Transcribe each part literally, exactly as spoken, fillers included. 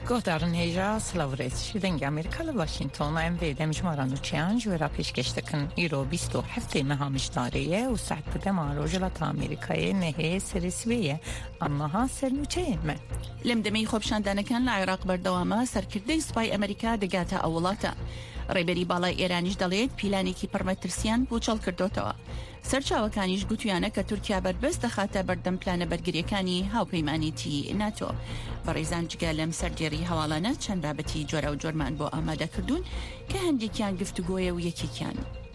گهدارن هیجا سلاورت شدنگ امریکا لواشنطن ام وی دمجمارانو چیان جورا پیشکش دکن ایرو بیست و هفت مهامش داریه و ساعت بده ما روجلات امریکای نهه سرسویه اما ها سرنوچه من لمدمي خوبشاندانە کان لە عێراق بەردەوامە سەرکردەی سوپای ئەمریکا دەگاتە ئەو وڵاتە. ڕێبەری باڵای ئێرانیش دەڵێت پیلانێکی پڕمەترسیان بۆ چەڵ کردوتەوە. سەرچاوەکانیش گوتویانە کە تورکیا بەربەست دەخاتە بەردەم پلانە بەرگریەکانی هاوپەیمانیتی ناتۆ. بەڕێزان جگە لەم سەردێڕی هەواڵانە چەند بابەتی جۆرە و جۆرمان بۆ ئامادەکردوون کە هەندێکیان گفتوگۆیە و یەکێکیان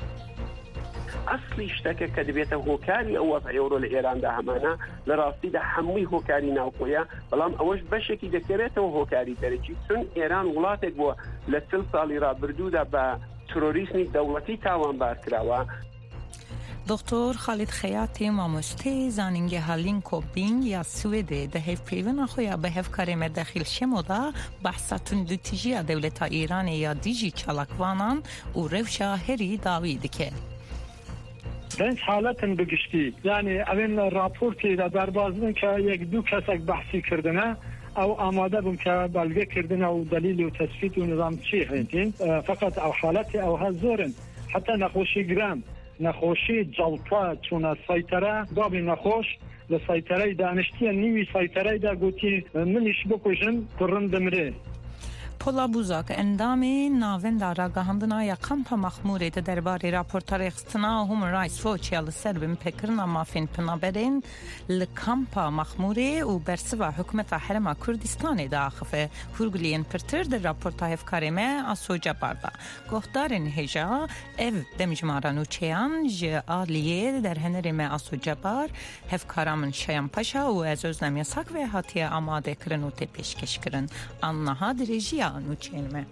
اصلی شتەکە کە دەبێتە هۆکاری ئەو وەزعی ئەوڕۆ لە ئێراندا هەمانە لە ڕاستیدا هەمووی هۆکاری ناوخۆیە، بەڵام ئەوەش بەشێکی دەکرێتەوە هۆکاری دەرەکی، چون ئێران وڵاتێک بووە لە چل ساڵی ڕابردوودا بە تۆریزمی دەوڵەتی تاوانبار کراوە. دکتر خالد خیاطی مامۆسته زانینگە هالین کۆبینگ یا سوێدێ دەهێف پێوەنا خۆیان بە هەفکارێمە دەخیل شەمۆدا بەحسا توندوتیژیە دەولەتە ئیرانێ یا دیژی چالاکوانان و ڕێوشە هەری داوی دکێ. بنج حالتن بگشتی یعنی اوین راپورتی دا دربازن که یک دو کسک بحثی کردنه او آماده بم که بلگه کردنه و دلیل و تثبیت و نظام چی هستین، فقط او حالت او ها زورن حتی نخوشی گرام نخوشی جلطه چون سایتره دابی نخوش لسایتره دانشتی نیوی سایتره دا گوتی منیش بکشن کرن دمره. پولا بوزاک اندامی ناوین دارا گهاندنا یا کمپا مخموری ده درباری راپورتار اخستنا هومن رایتس ووچ یا لسر بیم پکرنا مافین پنابرین لکمپا مخموری و برسوا حکومت حرم کردستان ده آخفه هرگلین پرتر ده راپورتا هفکاریمه اسوجا باردا گهدارن هجا او دمجمارانو چیان جه آلیه در هنریمه اسوجا بار هفکارامن شیان پاشا و از ازنمی ساکوه هاتیه آماده کرن و تپیشکش کرن آنها درجیه نوچینمه.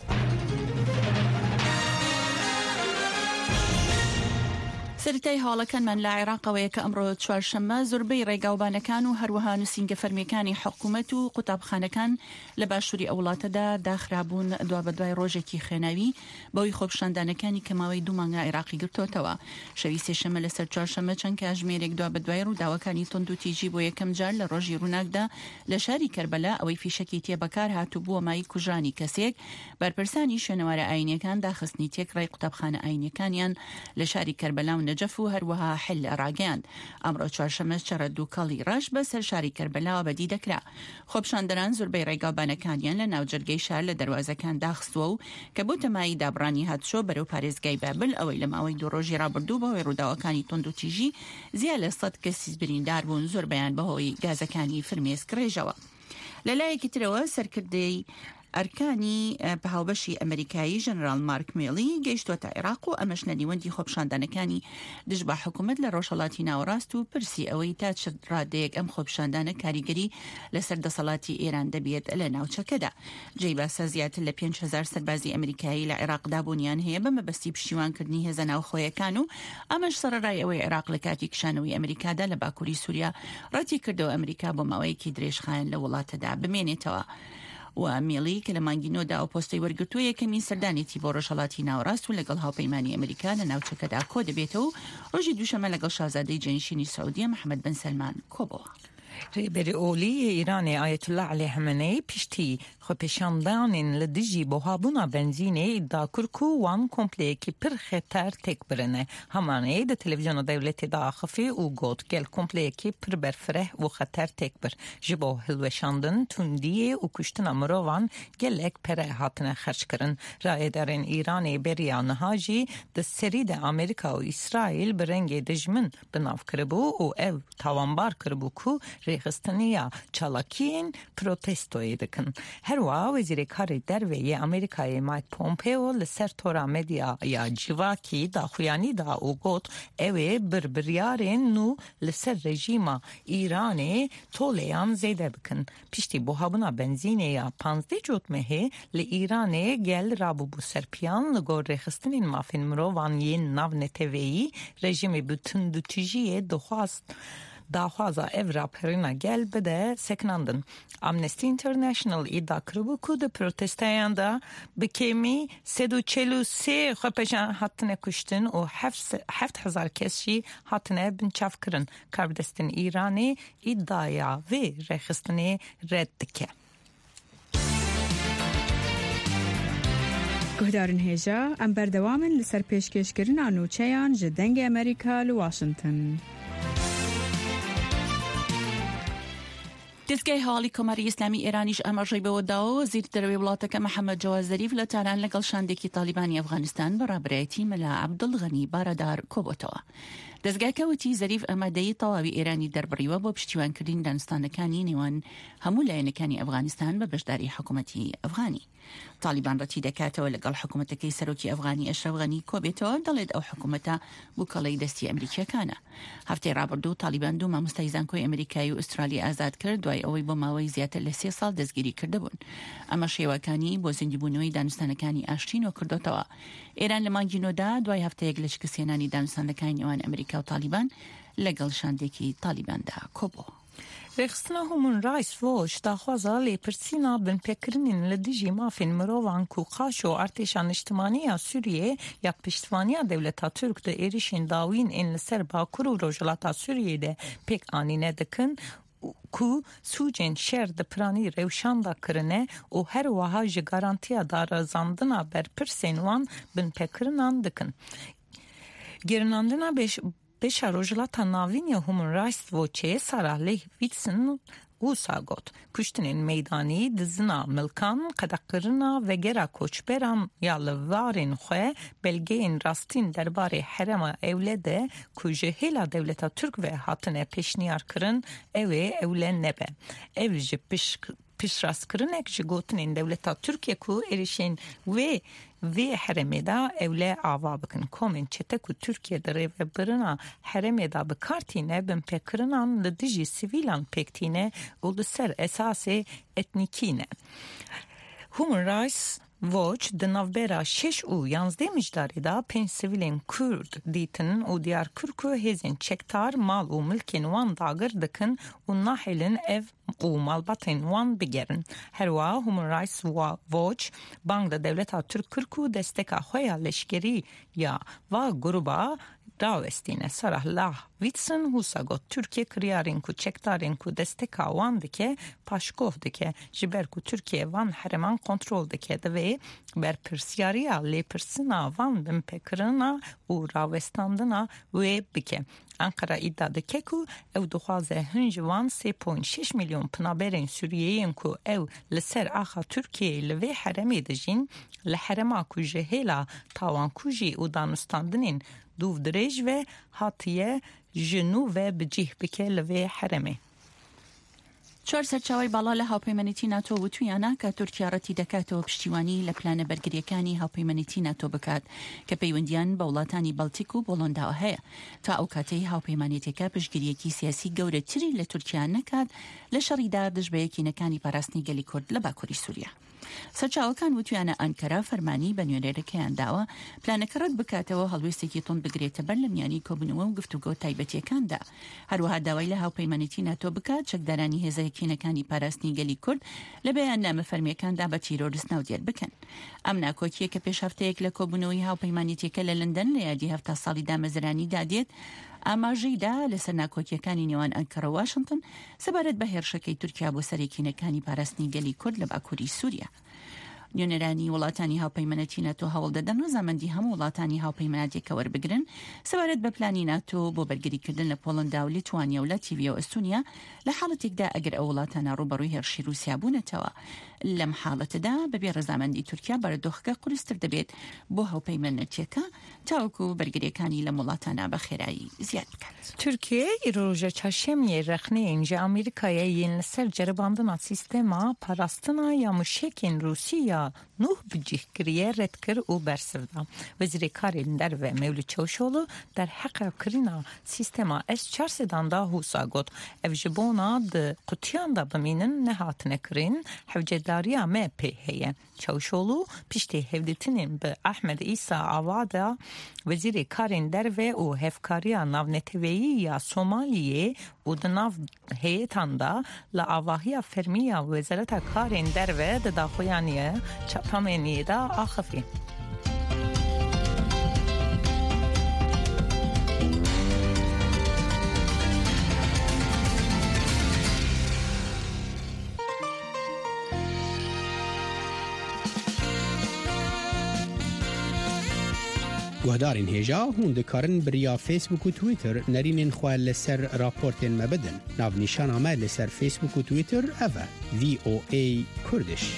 سەرەتای هەواڵەکانمان لە عێراقەوەیە کە ئەمڕۆ چوارشەممە زۆربەی ڕێگاوبانەکان و هەروەها نووسینگە فەرمیەکانی حکوومەت و قوتابخانەکان لە باشووری ئەو وڵاتەدا داخرابوون دوا بەدوای ڕۆژێکی خوێناوی بەوەی خۆپشاندانەکانی کە ماوەی دوو مانگە عێراقی گرتوتەوە. شەوی سێشەممە لەسەر چوارشەممە چەند کاتژمێرێک دوا بەدوای ڕووداوەکانی توندوتیژی بۆ یەکەم جار لە ڕۆژی ڕووناکدا لە شاری کەربەلا ئەوەی فیشەکی تێبەکار هاتوو بووە مای کوژانی کەسێک بەرپرسانی شوێنەوارە ئاینیەکان داخستنی تێکڕای قوتابخانە ئاینیەکانیان لە شاری کەربەلا و نەجەف و هەروەها حل ڕاگەیاند. ئەمڕۆ چوارشەممە چەرە دووکەڵی ڕەش بەسەر شاری کەربەلاوە بەدی دەکرا. خۆپشاندەران زۆربەی ڕێگاوبانەکانیان لە ناوجەرگەی شار لە دەواازەکان داخستووە و کە بۆ تەمایی دابڕانی هاتشۆ بەرەو پارێزگای بابل ئەوەی لە ماوەی دوو ڕۆژی ڕابردوو بەهۆی ڕووداوەکانی توندوتیژی زیاد لە سەد کەسی بریندار بوون، زۆربەیان بەهۆی گازەکانی فرمێسک ڕێژەوە. لەلایەکی ترەوە سەرکردەی ئەرکانی پەهاوبەشی ئەمریکایی ژەنەرال مارک میلی گەیشتووەتە عێراق و ئەمەش نەنیوەندی خۆپشاندانەکانی دژ بە حکوومەت لە ڕۆژهەڵاتی ناوەڕاست و پرسی ئەوەی تا چ ڕادەیەک ئەم خۆپشاندانە کاریگەری لەسەر دەسەڵاتی ئێران دەبێت لە ناوچەکەدا. جێی باسە زیاتر لە پێنج هەزار سەربازی ئەمریکایی لە عێراقدا بوونیان هەیە بە مەبەستی پشتیوانکردنی هێزە ناوخۆیەکان و ئەمەش سەرەڕای ئەوەی عێراق لە کاتی کشانەوەی ئەمریکادا لە باکووری سووریا ڕەتی کردەوە ئەمریکا بۆ ماوەیەکی درێژخایەن لە وڵاتەدا بمێنێتەوە. و میلی کە لە مانگینۆدا ئەو پۆستەی وەرگرتووە یەکەمین سەردانێتی بۆ ڕۆژهەڵاتی ناوەڕاست و لەگەڵ هاوپەیمانی ئەمریکا لە ناوچەکەدا کۆ دەبێتەوە و ڕۆژی دووشەمە لەگەڵ شازادەی جێنشینی سعودیە محەممەد بن سەلمان کۆبەوە. ریبری اولی ایران آیت الله علیه خامنه‌ای پیشتی خۆپیشاندانین لە دژی بۆ هابوونا بنزینێ ئیددا کرد و وان کۆمپلەیەکی پڕ خێتەر تێک برنە. هەمانەیە لە تەلەڤیزیۆنە دەوڵەتیدا ئاخەفی و گوت گەل کۆمپلەیەکی پڕ بەرفرە و خەتەر تێک بر ji بۆ هەڵوێشاندن توندیە و کوشتنا مرۆڤان gelek پەرە هاتنە خەرجکردن. ڕایەدارên ئیرانê beriya niha jî di serî de Amerîka û İsraîl bi rengê dijmin binav kiribû û ev tawanbar kiribû ku rêxistiniya çalakiyên protestoyê dikin. Herwa wezîrêkarê derveyê Amerîkayê Mike Pompeo li ser tora medya ya civakî daxuyanî da û got ew ê birbiryarên nû li ser rejîma İranê tolêyan zêde bikin. Piştî buhabûna benzînê ya panzdeh cotmehê li İranê gel rabûbû serpiyan li gor rêxistinên mafên mirovan yên nav neteweyî rejimê bi tundutijiyê dixwast daxwaza ev raperina gel bide seknandin. Amnesty International iddia kiribû ku di protesteyan da bi kêmî sed û çêl û sê xwepejan hatine kuştin û heft hezar kes jî hatine binçavkirin. Karbidestên Îranê îddaya vê rêxistinê red dike. گهدارن هێژا ئەم بەردەوامن لەسەر پێشکەشکردنا نوچەیان ji dengê ئەمریکا لە واشنگتن. دەستگای هەواڵی کۆماری ئیسلامی ئێرانیش ئاماژەی بەوە داوە زیر دەرەوەی وڵاتەکە محەممەد جەواد زەریف لە تاران لەگەڵ شاندێکی تالیبانی ئەفغانستان بەڕابرایەتی مەلا عەبدوڵغەنی بارەدار کۆبووتەوە. دەستگاکەوتی زەریف ئەمادەیی تەواوی ئێرانی دەربڕیوە بۆ پشتیوانکردنی دانستانەکانی نێوان هەموو لایەنەکانی ئەفغانستان بە بەشداری حکوومەتی ئەفغانی. تالیبان ڕەتی دەکاتەوە لەگەڵ حکوومەتەکەی سەرۆکی ئەفغانی ئەشرەف غەنی کۆبێتەوە دەڵێت ئەو حکوومەتە بووکەڵەی دەستی ئەمریکیەکانە. هەفتەی ڕابردوو تالیبان دوو مامۆستای زانکۆی ئەمریکایی و ئوسترالی ئازاد کرد دوای ئەوەی بۆ ماوەی زیاتر لە سێ ساڵ دەستگیری کردبوون. ئەمە شێوەکانی بۆ زیندوبوونەوەی دانستانەکانی ئاشتینەوە کردوتەوە. ئێران لە مانگی نۆدا دوای هەفتەیەک لە شکستێنانی دانستانەکانی نێوان ئەمریکا و تالیبان لەگەڵ شاندێکی تالیباندا کۆبووە. رخصتنا هومن رایس وۆش داخوازا لێپرسینا بنپێکردنین لە دژی مافین مرۆڤان کو قاش و ئارتێشان نیشتیمانیە سووریێ یا پشتوانیا دەولەتا تورک دە ئێریشین داوین ئین لەسەر باکوور و ڕۆژهەڵاتا سووریێ دە پێک ئانینە دەکن ku sucên şer di piranî rewşanda kirine û her wiha ji garantiya darazandina berpirsên wan binpêkirinan dikin. Girinandina beş Beşa rojilata navîniya Human Rights Watchê Sarah Lewitson wisa got kuştinên meydanî dizina milkan qedekirina vegera koçberan ya li varên xwe belgeyên rastîn derbarê herema ewle de ku ji hêla dewleta Türk ve hatine pêşniyar kirin ew ê ewle nebe. Ev ji pişrastkirinek ji gotinên dewleta Türkiye ku êrişên wê vê heremê da ewle ava bikin. Komên çete ku Türkiye de rêvebirina heremê da bikartîne binpêkirinan li dijî sivîlan pêktîne û li ser esasê etnîkî ne. Human Rights Watch di navbera şeş û yanzdê mijdarê da pênc sivîlên Kurd dîtin û Diyarbakır ku hêzên çektar mal û milkên wan dagir dikin û nahêlin ev û malbatên wan bigerin. Her wa Human Rights Watch bang da devleta Türk kir ku desteka xwe ya leşkerî ya va gruba rawestîne. Sarah Lewitson wisa got Türkiye kiryarên ku çektarên ku desteka wan dike paşgoh dike ji ber ku Türkiye wan hereman kontrol dike divê berpirsyariya lêpirsina wan binpêkirina û rawestandina wê bike. Ankara iddia dike ku ew dixwaze hin ji wan sê point şeş milyon pinaberên Sûriyeyên ku ew li ser axa Türkiye li vê heremê dijîn li herema ku ji hêla tawankujî û danûstandinên دوو درێژ ve hatiye ji nû ve bicih bike li vê heremê. چوار سەرچاوی باڵا لە هاوپەیمانێتی ناتۆ وتویانە کە تورکیا ڕەتی دەکاتەوە پشتیوانی لە پلانە بەرگریەکانی هاوپەیمانێتی ناتۆ بکات کە پەیوەندیان بە وڵاتانی بەڵتیک و بۆڵۆنداوە هەیە تا ئەو کاتەی هاوپەیمانێتەکە پشتگیریەکی سیاسی گەورەتری لە تورکیا نەکات لە شەڕیدا دژبەیەکینەکانی پاراستنی گەلی کورد لە باکووری سووریا. سەرچاوەکان وتویانە ئەنکەرا فەرمانی بە نوێنەرەکەیان داوە پلانەکە ڕەت بکاتەوە هەڵوێستێکی تۆن بگرێتە بەر لە میانی کۆبوونەوە و گفتوگۆ تایبەتیەکاندا. هەروەها داوای لە هاوپەیمانێتی ناتۆ بکات چەکدارانی هێزەیەکینەکانی پاراستنی گەلی کورد لە بەیاننامە فەرمیەکاندا بە تیرۆریست ناودێر بکەن. ئەم ناکۆکیە کە پێش هەفتەیەک لە کۆبوونەوەی هاوپەیمانێتیەکە لە لەندەن لە یادی هەفتا ساڵی دامەزرانی دادێت ئاماژەیدا لەسەر ناکۆکیەکانی نێوان ئەنکەرە و واشنگتن سەبارەت بە هێرشەکەی تورکیا بۆ سەرێکینەکانی پاراستنی گەلی کورد لە باکووری سووریا. نوێنەرانی وڵاتانی هاوپەیمانەتی ناتۆ هەوڵ دەدەن ڕەزامەندی هەموو وڵاتانی هاوپەیمانەتێکە وەربگرن سەبارەت بە پلانی ناتۆ بۆ بەرگریکردن لە پۆڵەندا و لیتوانیا و لاتیڤیا و ئەستونیا لە حاڵەتێکدا ئەگەر ئەو وڵاتانە ڕوبەڕووی هێرشی رووسیا بوونەتەوە. لەم حاڵەتەدا بەبێ ڕەزامەندی تورکیا بەرەدۆخەکە قورستر دەبێت بۆ هاوپەیمانەتیەکە تاوەکو بەرگریەکانی لە وڵاتانە بە خێرایی زیاد بکات. Türkiye îroja çarşemiyê rexneyên ji Amerîkayê yên li ser ceribandina sîstema parastina ya muşekên Rûsî ya nuh bicihkiriye red kir û bersiv da. Wezîrê Karên Derve Mevlût Çavuşoğlu derheqa kirina sîstema S çar sedan da hûsa got. Ev ji bona di qutiyan da bimînin nehatine kirin hevcedariya me pê heye. Çavuşoğlu piştê hevdîtinên bi Ahmed İsa Avada Wezîrê Karên Derve û hevkariya navneteweyî ya Somaliyê û di nav heyêtan da li avahiya fermiya Wezareta Karên Derve di daxuyaniye çapameniyê da axivî. گهدارین هجا هون دکارن بریا فیسبوک و تویتر نرینین خواه لسر راپورتین مبدن. ناو نیشان آمد لسر فیسبوک و تویتر اوه وی او ای کردش.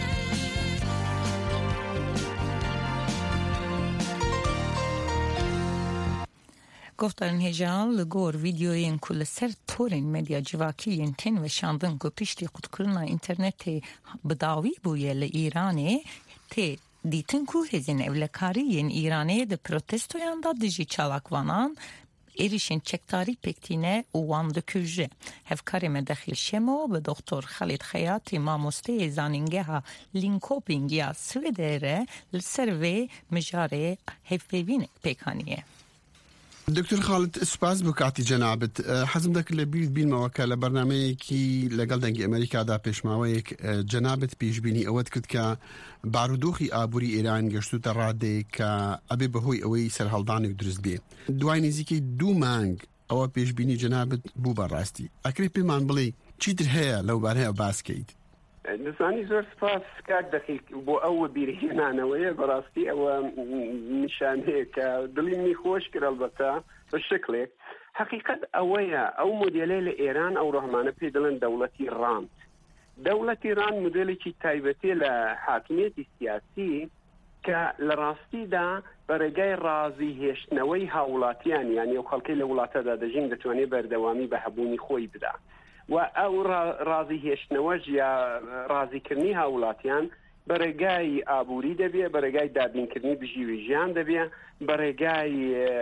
گفتن هجال لگور ویدیوین کل سر تورین مدیا جواکیین تن و شاندن کو پشتی خود کرنا اینترنت بداوی بویه لإیرانه تی دیتن کو هزین evlekariyin İran'e de protestoyan da dici çalakvanan erişin çektari pektine uvan dökücü. Hevkari medakhil şemo ve doktor Khalid Khayati mamoste zaningeha Linköping ya Svedere lserve mejare hevvevin pekaniye. دكتور خالد سپاس بکاتی جنابت حزم دک لبیل بین موکل برنامه کی لگل دنگ امریکا دا پیشماویک جنابت پیش بینی اوت کد که بارودوخی آبوری ایران گشتو تراده که ابی بهوی اوی سرحالدانی درست بی دوای نزیکی دو مانگ او پیش بینی جنابت بو براستی اکری پیمان بلی چی در هیا لو باره باس کید دەزانی زۆر سپاس کاک دەخی بۆ ئەوە بیرهێنانەوەیە بەڕاستی ئەوە نیشانەیە کە دڵی منی خۆش کرد ئەلبەتە بە شکلێک حقیقەت ئەوەیە ئەو مۆدێلەی لە ئێران ئەو ڕۆژانە پێی دەڵێن دەوڵەتی ڕاند دەوڵەتی ڕاند مودێلێکی تایبەتێ لە حاکمیەتی سیاسی کە لە ڕاستیدا بەڕێگای ڕازی هێشتنەوەی هاوڵاتیان یانی ئەو خەڵکەی لە وڵاتەدا دەژین دەتوانێت بەردەوامی بە هەبوونی خۆی بدا و ئەو ڕازی هێشتنەوەژ یا ڕازیکردنی هاوڵاتیان بەڕێگای ئابووری دەبێ بەڕێگای دابینکردنی بژیوی ژیان دەبێ بەڕێگای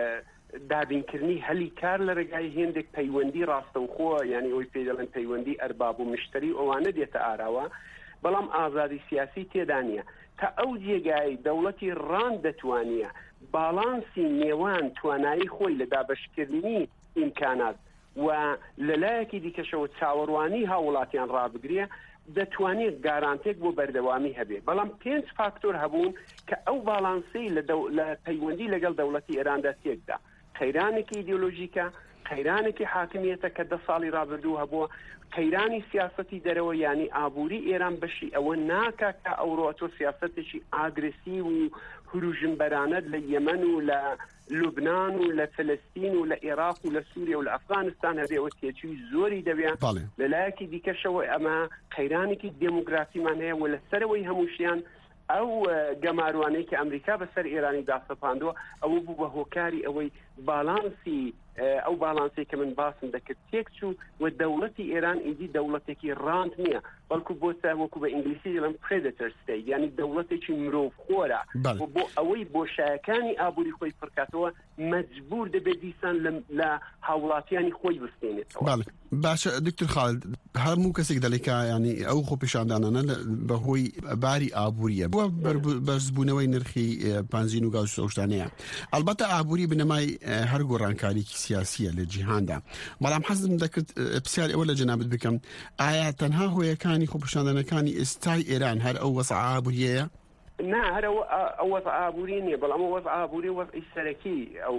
دابینکردنی هەلی کار لە ڕێگای هێندێک پەیوەندی ڕاستەوخۆ یعنی ئەوی پێ دەڵێن پەیوەندی ئەرباب و مشتری ئەوانە دێتە ئاراوە بەڵام ئازادی سیاسی تێدا نییە تا ئەو جێگای دەوڵەتی ڕان دەتوانیە باڵانسی نێوان توانایی خۆی لە دابەشکردنی ئیمکانات و لەلایەکی دیکەشەوە چاوەڕوانی هاوڵاتیان ڕابگرێ دەتوانێت گارانتێک بۆ بەردەوامی هەبێ بەڵام پێنج فاکتۆر هەبوون کە ئەو باڵانسی لە پەیوەندی لەگەڵ دەوڵەتی ئێراندا تێکدا قەیرانێکی ئیدیۆلۆژیکە قەیرانێکی حاکمیەتە کە دە ساڵی ڕابردوو هەبووە قەیرانی سیاسەتی دەرەوە ینی ئابووری ئێران بەشی ئەوە ناکە کە ئەوڕۆ تۆ سیاسەتێکی ئاگرسی و هروژنبەرانەت لە یەمەن و لە لوبنان و لە فلسطین و لە عێراق و لە سووریا و لە ئەفغانستان هەبێ ئەوە تێچووی زۆری دەبێت لەلایەکی دیکەشەوە ئەمە قەیرانێکی دێموگرافیمان هەیە و لەسەرەوەی هەمووشیان ئەو گەماروانەی کە ئەمریکا بەسەر ئێرانی داسەپاندووە ئەوە بوو بە هۆکاری ئەوەی باڵانسی ئەو باڵانسی کە من باسم دەکرد تێک چوو و دەوڵەتی ئێران ئیدی دەوڵەتێکی ڕاند نییە بەڵکو بۆ وەکو بە ئینگلیسی دەڵێن پرێدەتەر ستەیت یعنی دەوڵەتێکی مرۆڤخۆرە بۆ ئەوەی بۆشایەکانی ئابووری خۆی پڕکاتەوە مەجبور دەبێت دیسان لە هاوڵاتیانی خۆی بستێنێتەوە. باشە دکتور خالد هەموو کەسێک دەڵێکا ینی ئەو خۆ پیشاندانانە بەهۆی باری ئابووریە بووە بەرزبوونەوەی نرخی پانزین و گاز سۆشتانەیە ئەلبەتە ئابووری بنەمای هەر گۆڕانکاریکی سیاسیە لە جیهاندا بەڵام حەزم دەکرد پرسیار ئەوە لە جەنابەت بکەم ئایا تەنها هۆیەکانی خۆپیشاندانەکانی ئێستای ئێران هەر ئەو وەسع ئابووریەیە؟ نا هەر ئەو وەزع ئابووری نییە بەڵام ئەو وەزع ئابووری وەزعی سەرەکی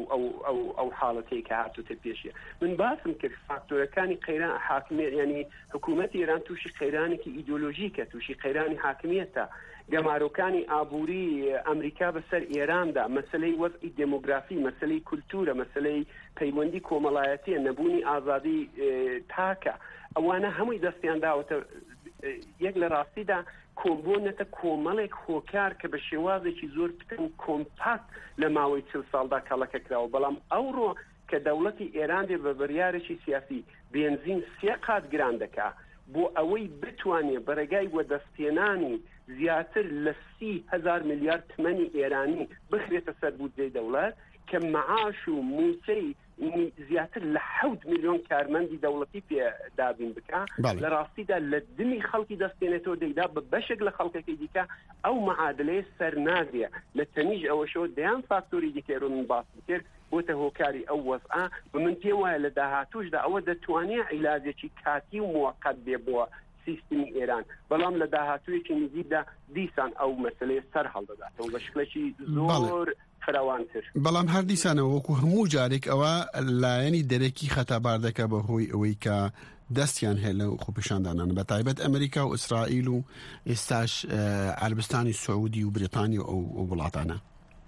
ئەو حاڵەتەی کە هاتووتە پێشیە من باسم کرد فاکتۆرەکانی قەیران حاکمیت ینی حکوومەتی ئێران تووشی قەیرانێکی ئیدۆلۆژیکە تووشی قەیرانی حاکمیەتە گەمارۆکانی ئابووری ئەمریکا بەسەر ئێراندا مەسلەی وەزعی دێمۆگرافی مەسلەی کولتورە مەسلەی پەیوەندی کۆمەڵایەتیە نەبوونی ئازادی تاکە ئەوانە هەمووی دەستیان داوەتە یەک لە ڕاستیدا کۆمبۆنەتە کۆمەڵێک هۆکار کە بە شێوازێکی زۆر پتن کۆمپاکت لە ماوەی چل ساڵدا کەڵەکە کراوە بەڵام ئەوڕۆ کە دەوڵەتی ئێران دێ بە بڕیارێکی سیاسی بێنزین سێ قات گران دەکا بۆ ئەوەی بتوانێت بەڕێگای وەدەستێنانی زیاتر لە سی هەزار میلیارد تمەنی ئێرانی بخرێتە سەر بودجەی دەوڵەت کە مەعاش و موچەی زیاتر لە حەوت میلیۆن کارمەندی دەوڵەتی پێدابین بکە لە ڕاستیدا لە دمی خەڵکی دەستێنێتەوە دەیدا بە بەشێک لە خەڵکەکەی دیکە ئەو مەعادلەیە سەر ناگرێ لە تەنیژ ئەوەشەوە دەیان فاکتۆری دیکەڕۆ من باس کرد بۆتە هۆکاری ئەو وەزعە بە من پێم وایە لە داهاتووشدا ئەوە دەتوانێت عیلاجێکی کاتی و موقەت بێ بۆ سیستمی ئێران بەڵام لە داهاتوویەکی نزیکدا دیسان ئەو مەسلەیە سەر هەڵدەداتەوە بە شکلێکی زۆر فراوانتر بەڵام هەر دیسانەوە وەکو هەموو جارێک ئەوە لایەنی دەرەکی خەتابار دەکە بەهۆی ئەوەی کە دەستیان هەیە لە خۆپیشاندانان بە تایبەت ئەمریکا و ئیسرائیل و ئێستاش عەربستانی سعودی و بریتانیا و وڵاتانە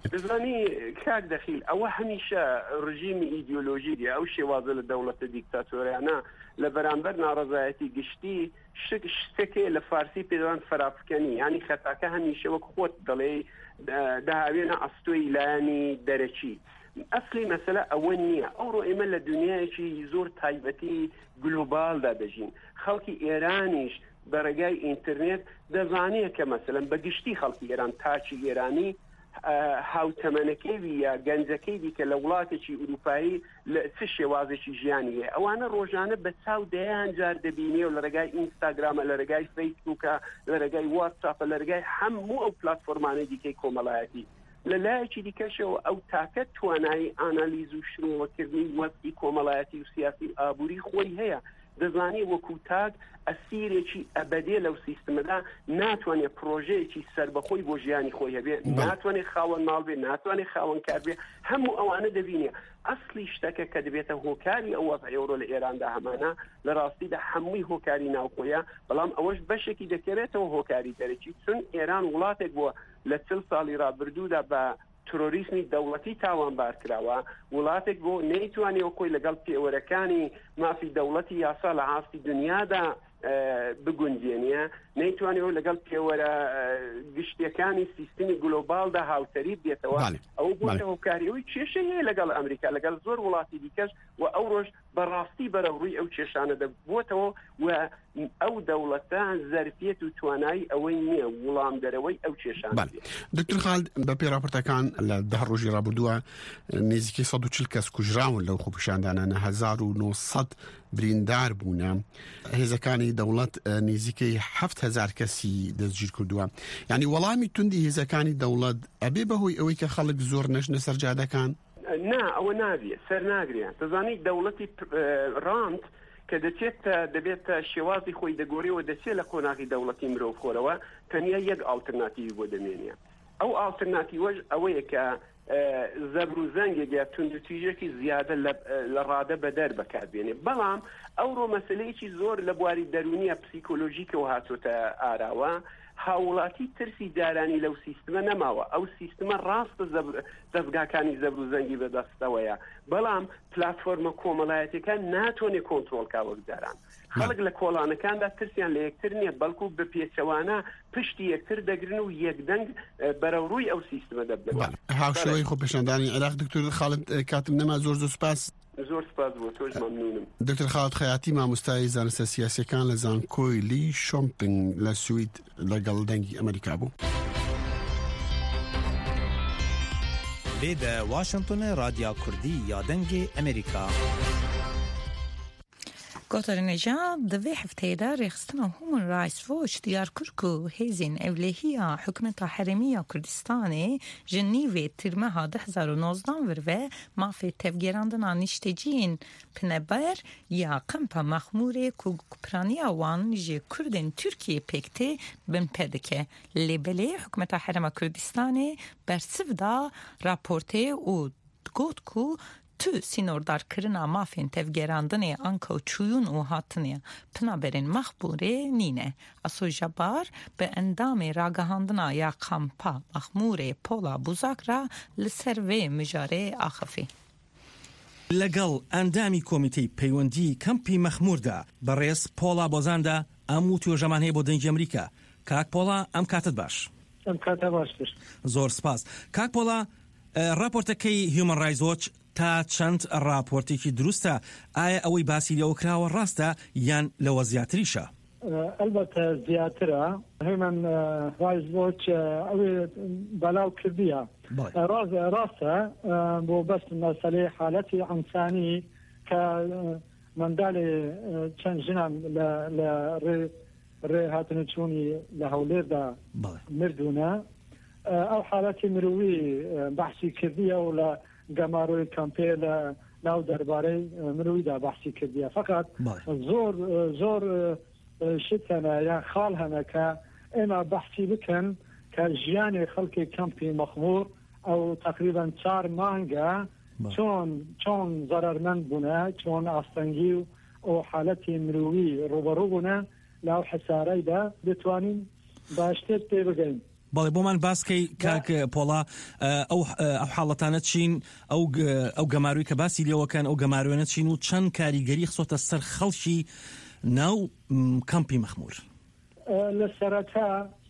دەزانی کاک دەخیل ئەوە هەمیشە ڕژیمی ئیدیۆلۆژی ئەو شێوازە لە دەوڵەتە دیکتاتۆریانە لە بەرامبەر ناڕەزایەتی گشتی شتێکێ لە فارسی پێدەوان فراپکەنی ینی خەتاکە هەمیشە وەک خۆت دەڵێ داهاوێنە ئەستۆی لایانی دەرەچی ئەسلی مەسەلە ئەوە نییە ئەوڕۆ ئێمە لە دنیایەکی زۆر تایبەتی گلوبالدا دەژین خەڵکی ئێرانیش بەڕێگای ئینترنێت دەزانێت کە مەسەلەن بەگشتی خەڵکی ئێران تاچی ئێرانی هاوتەمەنەکەوی یا گەنجەکەی کە لە وڵاتێکی ئوروپایی لە چ شێوازێکی ژیانی هەیە ئەوانە ڕۆژانە بە چاو دەیان جار دەبینێ و لە ڕێگای ئینستاگرامە لە ڕێگای فەیسبووکە لە ڕێگای واتساپە لە ڕێگای هەموو ئەو پلاتفۆرمانەی دیکەی کۆمەڵایەتی لە لایەکی دیکەشەوە ئەو تاکە توانایی ئانالیز و شرۆوەکردنی وەستی کۆمەڵایەتی و سیاسی ئابووری خۆی هەیە دەزانی وەکو تاک ئەسیرێکی ئەبەدێ لەو سیستمەدا ناتوانێت پرۆژەیەکی سربەخۆی بۆ ژیانی خۆی هەبێ ناتوانێت خاوەن ماڵ بێ ناتوانێت خاوەن کار بێ هەموو ئەوانە دەبینێ ئەسلی شتەکە کە دەبێتە هۆکاری ئەو وەزعەوڕۆ لە ئێراندا هەمانە لە ڕاستیدا هەمووی هۆکاری ناوخۆیە بەڵام ئەوەش بەشێکی دەکرێتەوە هۆکاری دەرەکی چون ئێران وڵاتێک بووە لە چل ساڵی ڕابردوودا بە تۆریسمی دەوڵەتی تاوانبار کراوە وڵاتێک بۆ نەیتوانێەوە کۆی لەگەڵ پێوەرەکانی مافی دەوڵەتی یاسا لە ئاستی دنیادا بگونجێنە نەیتوانێەوە لەگەڵ پێوەرە گشتیەکانی سیستمی گلۆبالدا هاوتەری بێتەوە ئەو بۆتە هۆکاریەوەی کێشەیە لەگەڵ ئەمریکا لەگەڵ زۆر وڵاتی دیکەش و ئەو ڕۆژ بەڕاستی بەرەڕووی ئەو کێشانە دەبووتەوە و ئەو دەوڵەتە زەرفیەت و توانایی ئەوەی نییە وڵام دەرەوەی ئەو کێشان دکتور خالد بە پێراپۆرتەکان لە ده ڕۆژی ڕابردووە نزیکەی سەد و چل کەس کوژراون لەو خۆپیشاندانانە هەزار و نۆ سەد بریندار بوونە هێزەکانی دەوڵەت نزیکەی هەفت هەزار کەسی دەستگیر کردووە یعنی وەڵامی توندی هێزەکانی دەوڵەت ئەبێ بەهۆی ئەوەی کە خەڵک زۆر نەژنە سەر جادەکان نا ئەوە نابێت سەر ناگرێت دەزانی دەوڵەتی ڕاند کە دەچێت دەبێت شێوازی خۆی دەگۆڕیەوە دەچێت لە قۆناغی دەوڵەتی مرۆڤخۆرەوە تەنیا یەک ئالتەرناتیوی بۆ دەمێنێ ئەو ئالتەرناتیوەش ئەوەیە کە زەبر و زەنگێک یا توندوتیژێکی زیادە لە ڕادە بەدەر بەکاربێنێ بەڵام ئەوڕۆ مەسلەیەکی زۆر لە بواری دەرونیە پسیکۆلۆژیکەوە هاتوۆتە ئاراوە هاوڵاتی ترسی دارانی لەو سیستمە نەماوە ئەو سیستمە ڕاستە دەستگاکانی زەبر و زەنگی بەدەستەوەیە بەڵام پلاتفۆرمە کۆمەڵایەتەکان ناتوانێت کۆنتڕۆڵکا وەک داران خەڵک لە کۆڵانەکاندا ترسیان لە یەکتر نییە بەڵکو بە پێچەوانە پشتی یەکتر دەگرن و یەکدەنگ بەرەوڕووی ئەو سیستمە دەبن هاوشەوەی خۆپیشاندانی عێراق دکتور خالد کاتم نەما زۆر زۆر سپاس زۆر سپاس بۆ تۆش مەمنونم دکتور خالد خەیاتی مامۆستای زانستە سیاسیەکان لە زانکۆی لی شۆمپنگ لە سوید لەگەڵ دەنگی ئەمریکا بوو لێدە واشنگتن رادیا کوردی یا دەنگی ئەمریکا گۆتەرنێژا دەوێ هەفتەیەدا ڕێخستنە هومن رایتس وۆچ دیار کرد و هێزین ئەولێهیە حکومەتە حرەمیە کوردستانê ji nîvê tîrmeha du hezar û nozdan vir ve mafê tevgerandina nîşteciyên pineber ya Kampa Mexmûrê ku piraniya wan ji Kurdên Tirkiyê pêk tê bin pê dike. Lêbelê hikûmeta Herêma Kurdistanê bersiv da raportê û got ku tu sînordarkirina mafên tevgerandinê anka û çûyûn û hatiniye pinaberên Mexmûrê nîne. Asojabar bi endamê ragihandina ya Kampa Mexmûrê Pola Buzak ra li ser vê mijarê axivî. لەگەڵ ئەندامی کۆمیتەی پەیوەندی کەمپی مەخمووردا بەڕێز پۆڵا بۆزاندا ئەم و توێژەمان هەیە بۆ دەنگی ئەمریکا. کاک پۆڵا ئەم کاتت باش. ئەم کاتە باشتر. زۆر سپاس. کاک پۆڵا راپۆرتەکەی هیومن رایتس وۆچ تا چەند راپۆرتێکی دروستە ئایا ئەوەی باسی لەوە کراوە ڕاستە یان لەوە زیاتریشە؟ ئەلبەتە زیاترە هیومن رایتس وۆچ ئەوێ بەلاو کردیە ڕاستە بۆ بەس مەسەلەی حالەتی ئەنسانی کە منداڵێ چەند ژنان لە ڕێ هاتنەچوونی لە هەولێردا مردوونە ئەو حالەتی مرۆوی بەحسی کردیە و لە گەماڕۆی کەمپێ لە ناو دەربارەی مرۆویدا بەحسی کردیە فقط زۆر زۆر شتەنە یان خاڵ هەنە کە ئێمە بەحسی بکەن کە ژیانی خەڵکی کەمپی مەخموور ئەو تقریبا چار مانگە چۆن چۆن زەرەرمەند بوونە چۆن ئاستەنگی و ئەو حالەتی مرۆوی ڕوبەڕوو بوونە لەو حەسارەیدا دەتوانین باشتر پێ بگەین بەڵێ بۆمان باسکەی کاک پۆڵا ئەو ئەو حاڵەتانە چین ئەو ئەو گەماروی کە باسی لێوەکان ئەو گەماروێنە چین و چەند کاریگەری خسۆتە سەر خەڵکی ناو کەمپی مەخمور. لە سەرەتا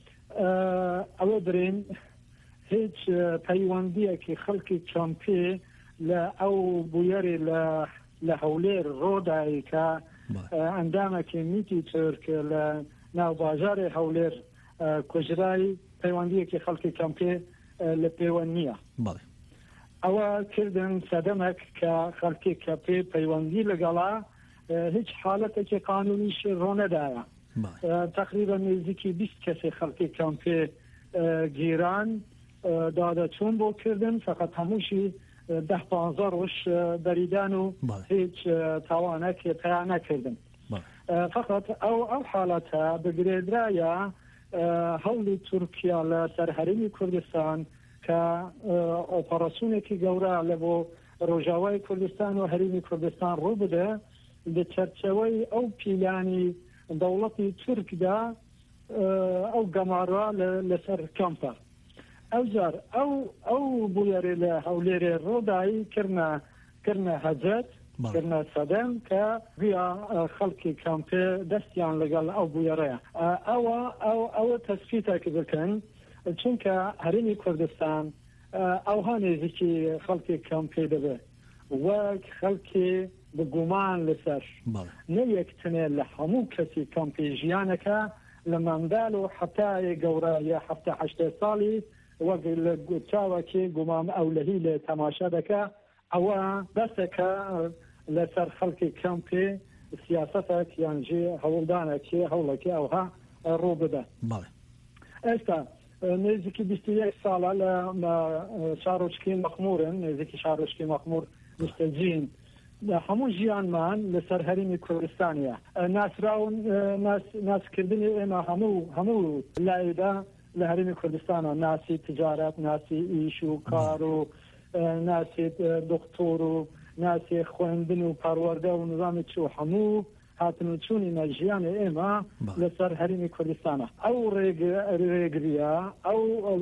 ئەوە برین هیچ پەیوەندیەکی خەڵکی کەمپێ لە ئەو بویەری لە هەولێر ڕۆدایی کە ئەندامێکی میتی تورک لە ناو باژارێ هەولێر کوژرای پەیوەندیەکی خەڵکی کەمپێ لە پەیوەند نییە. ئەوە کردن سەدەمێک کە خەڵکی کەمپێ پەیوەندی لەگەڵا هیچ حالەتێکی قانونیش ڕۆنەدایە. تقریبا نزیکی بیست کەسی خەڵکی کەمپێ گیران دادەچوون بۆ کردن فقط هەمووشی ده پانزە ڕۆژ بەریدان و هیچ تاوانێکی پیا نەکردن. فقط ئەو ئەو حالەتە بگرێدرایە هەوڵی تورکیا لە سەرهەرمی کوردستان کە ئۆپەراسیۆنێکی گەورە لە بۆ ڕۆژاوای کوردستان و هەرمی کوردستان ڕوو بدە لە چەرچەوەی ئەو پیلانی دەوڵەتی تورکدا ئەو گەماڕە لەسەر کەمپە. ئەو جار ئەو ئەو بویەرێ لە هەولێرێ ڕۆدایی کردنە کردنە هەجەت کردنە سەدەم کە بیا خەڵکی کەمپێ دەستیان لەگەڵ ئەو بویەرەیە. ئەوە ئەو ئەوە تەسفیتێکی بکەن چونکە هەرمی کوردستان ئەوها نێزیکی خەڵکی کەمپێ دەبێت وەک خەڵکی بگومان لەسەر نە یەکتنێ لە هەموو کەسی کەمپی ژیانەکە لە منداڵ و حتای گەورە یا هەفتە هەشتە ساڵی وەک لە چاوەکی گومام ئەولەهی لە تەماشا دەکە ئەوە بەسەکە لەسەر خەڵکی کەمپێ سیاسەتێک یانجێ هەوڵدانێکی هەوڵێکی ئەوها ڕوو بدە. ئێستا نزیکی بیست و یەک ساڵە لە شارۆچکی مەخمورن نزیکی شارۆچکی مەخمور مستەجین هەموو ژیانمان لەسەر هەرمی کوردستانیە. ناسراون ناسکردنی ئێمە هەموو هەموو لایدا لە هەرمی کوردستانە ناسی تجارەت ناسی ئیش و کار و ناسی دکتۆر و ناسی خوێندن و پەروەردە و نظامی چوو هەموو هاتن و چوونی نەژیانی ئێمە لەسەر هەرمی کوردستانە. ئەو ڕێگریە ئەو